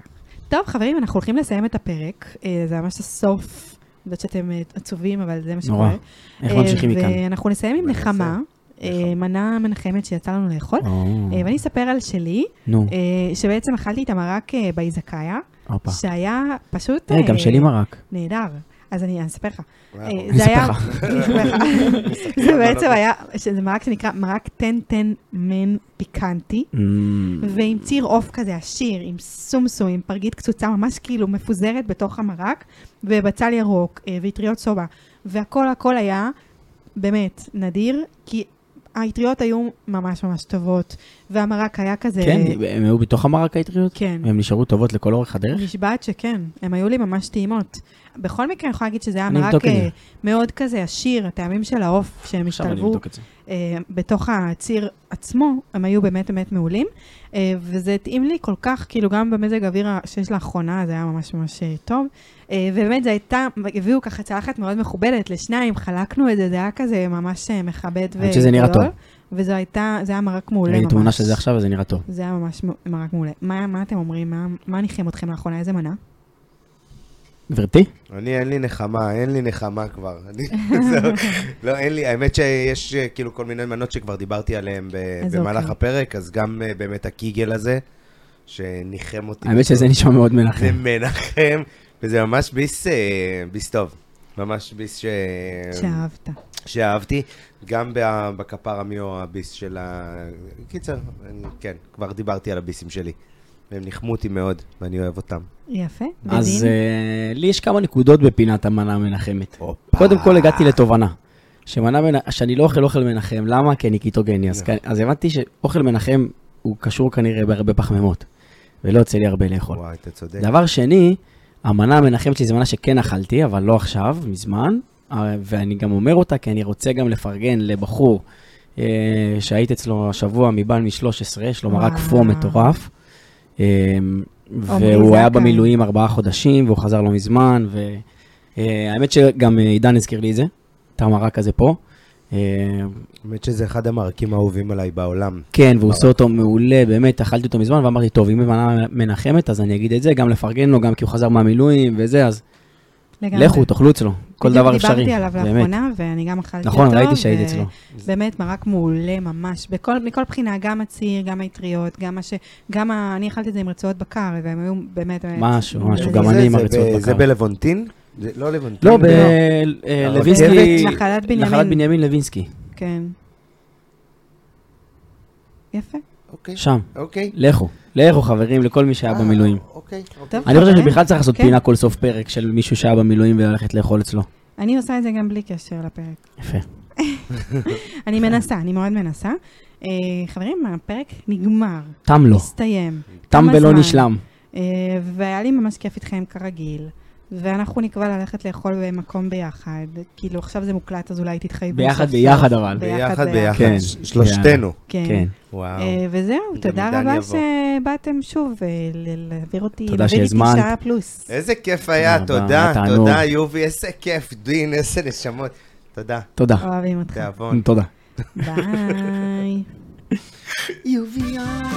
טוב, חברים, אנחנו הולכים לסיים את הפרק. זה ממש הסוף. אני יודעת שאתם עצובים, אבל זה מה שקורה. איך ממשיכים מכאן? ואנחנו נסיים עם נחמה, מנה מנחמת שיצא לנו לאכול. ואני אספר על שלי, שבעצם אכלתי את המרק באיזקאיה, שהיה פשוט... גם שלי מרק. נהדר. אז אני אספר לך. זה היה... זה בעצם היה, זה מרק שנקרא מרק טן-טן מן פיקנטי, ועם ציר עוף כזה עשיר, עם סומסום, עם פרגית קצוצה ממש כאילו מפוזרת בתוך המרק, ובצל ירוק, ויטריות סובה. והכל הכל היה באמת נדיר, כי היטריות היו ממש ממש טובות, והמרק היה כזה... כן, הם היו בתוך המרק היטריות? כן. והם נשארו טובות לכל אורך הדרך? נשבעת שכן, הם היו לי ממש טעימות. בכל מקרה אני יכולה להגיד שזה היה מרק מאוד כזה עשיר, הטעמים של העוף שהם השתלבו בתוך הציר עצמו, הם היו באמת באמת מעולים, וזה התאים לי כל כך, כאילו גם במזג האוויר שיש לאחרונה, זה היה ממש ממש טוב, ובאמת זה הייתה, הביאו ככה צלחת מאוד מכובדת לשניים, חלקנו את זה, זה היה כזה ממש מכבד וגדול. שזה נראה טוב. וזה הייתה, זה היה מרק מעולה ממש. ראיתי תמונה של זה עכשיו וזה נראה טוב. זה היה ממש מרק מעולה. מה, מה אתם אומרים? מה, מה ניחים אתכם לאחרונה? איזה מנה? גברתי? אני, אין לי נחמה, אין לי נחמה כבר. אני, זהו, לא, אין לי, האמת שיש כאילו כל מיני מנות שכבר דיברתי עליהן במהלך אוקיי. הפרק, אז גם באמת הקיגל הזה, שניחם אותי. האמת שזה נשמע מאוד מנחם. זה מנחם, וזה ממש ביס, ביס טוב. ממש ביס ש... שאהבת. שאהבתי, גם בכפר המיו הביס של ה... קיצר, אני, כן, כבר דיברתי על הביסים שלי. והם נחמו אותי מאוד, ואני אוהב אותם. יפה. אז uh, לי יש כמה נקודות בפינת המנה המנחמת. קודם כל הגעתי לתובנה, שמנה מנ... שאני לא אוכל אוכל מנחם, למה? כי אני קיטוגני. אז, אז הבנתי שאוכל מנחם הוא קשור כנראה בהרבה פחמימות, ולא יוצא לי הרבה לאכול. וואי, אתה צודק. דבר שני, המנה המנחמת שלי זו מנה שכן אכלתי, אבל לא עכשיו, מזמן, ואני גם אומר אותה, כי אני רוצה גם לפרגן לבחור שהיית אצלו השבוע מבעל מ-שלוש עשרה, יש לו מרק פרו מטורף, והוא היה במילואים ארבעה חודשים, והוא חזר לו מזמן, והאמת שגם עידן הזכיר לי את זה, את המרק הזה פה. האמת שזה אחד המרקים האהובים עליי בעולם. כן, והוא עושה אותו מעולה, באמת, אכלתי אותו מזמן, ואמרתי, טוב, אם מנה מנחמת, אז אני אגיד את זה, גם לפרגן לו, גם כי הוא חזר מהמילואים וזה, אז לכו, תאכלו אצלו, כל דבר אפשרי. דיברתי עליו לאחרונה, ואני גם אכלתי אותו. נכון, ראיתי שהיית אצלו. באמת, מרק מעולה ממש, מכל בחינה, גם הציר, גם היטריות, גם מה ש... גם אני אכלתי את זה עם רצועות בקר, והם היו באמת... משהו, משהו, גם אני עם הרצועות בקר. זה בלוונטין? לא לוונטין? לא, בלווינסקי, נחלת בנימין. נחלת בנימין לוינסקי. כן. יפה. שם. אוקיי. לכו, לכו חברים, לכל מי שהיה במילואים. אוקיי. אני חושב שבכלל צריך לעשות פינה כל סוף פרק של מישהו שהיה במילואים והולכת לאכול אצלו. אני עושה את זה גם בלי קשר לפרק. יפה. אני מנסה, אני מאוד מנסה. חברים, הפרק נגמר. תם לא. הסתיים. תם ולא נשלם. והיה לי ממש כיף איתכם כרגיל. ואנחנו נקבע ללכת לאכול במקום ביחד. כאילו, עכשיו זה מוקלט, אז אולי תתחייבו. ביחד, ביחד אבל. ביחד, ביחד. שלושתנו. כן. וואו. וזהו, תודה רבה שבאתם שוב להעביר אותי, להעביר איתי שעה פלוס. איזה כיף היה, תודה, תודה יובי, איזה כיף, דין, איזה נשמות. תודה. תודה. אוהבים אותך. תאבון. תודה. ביי. יובי.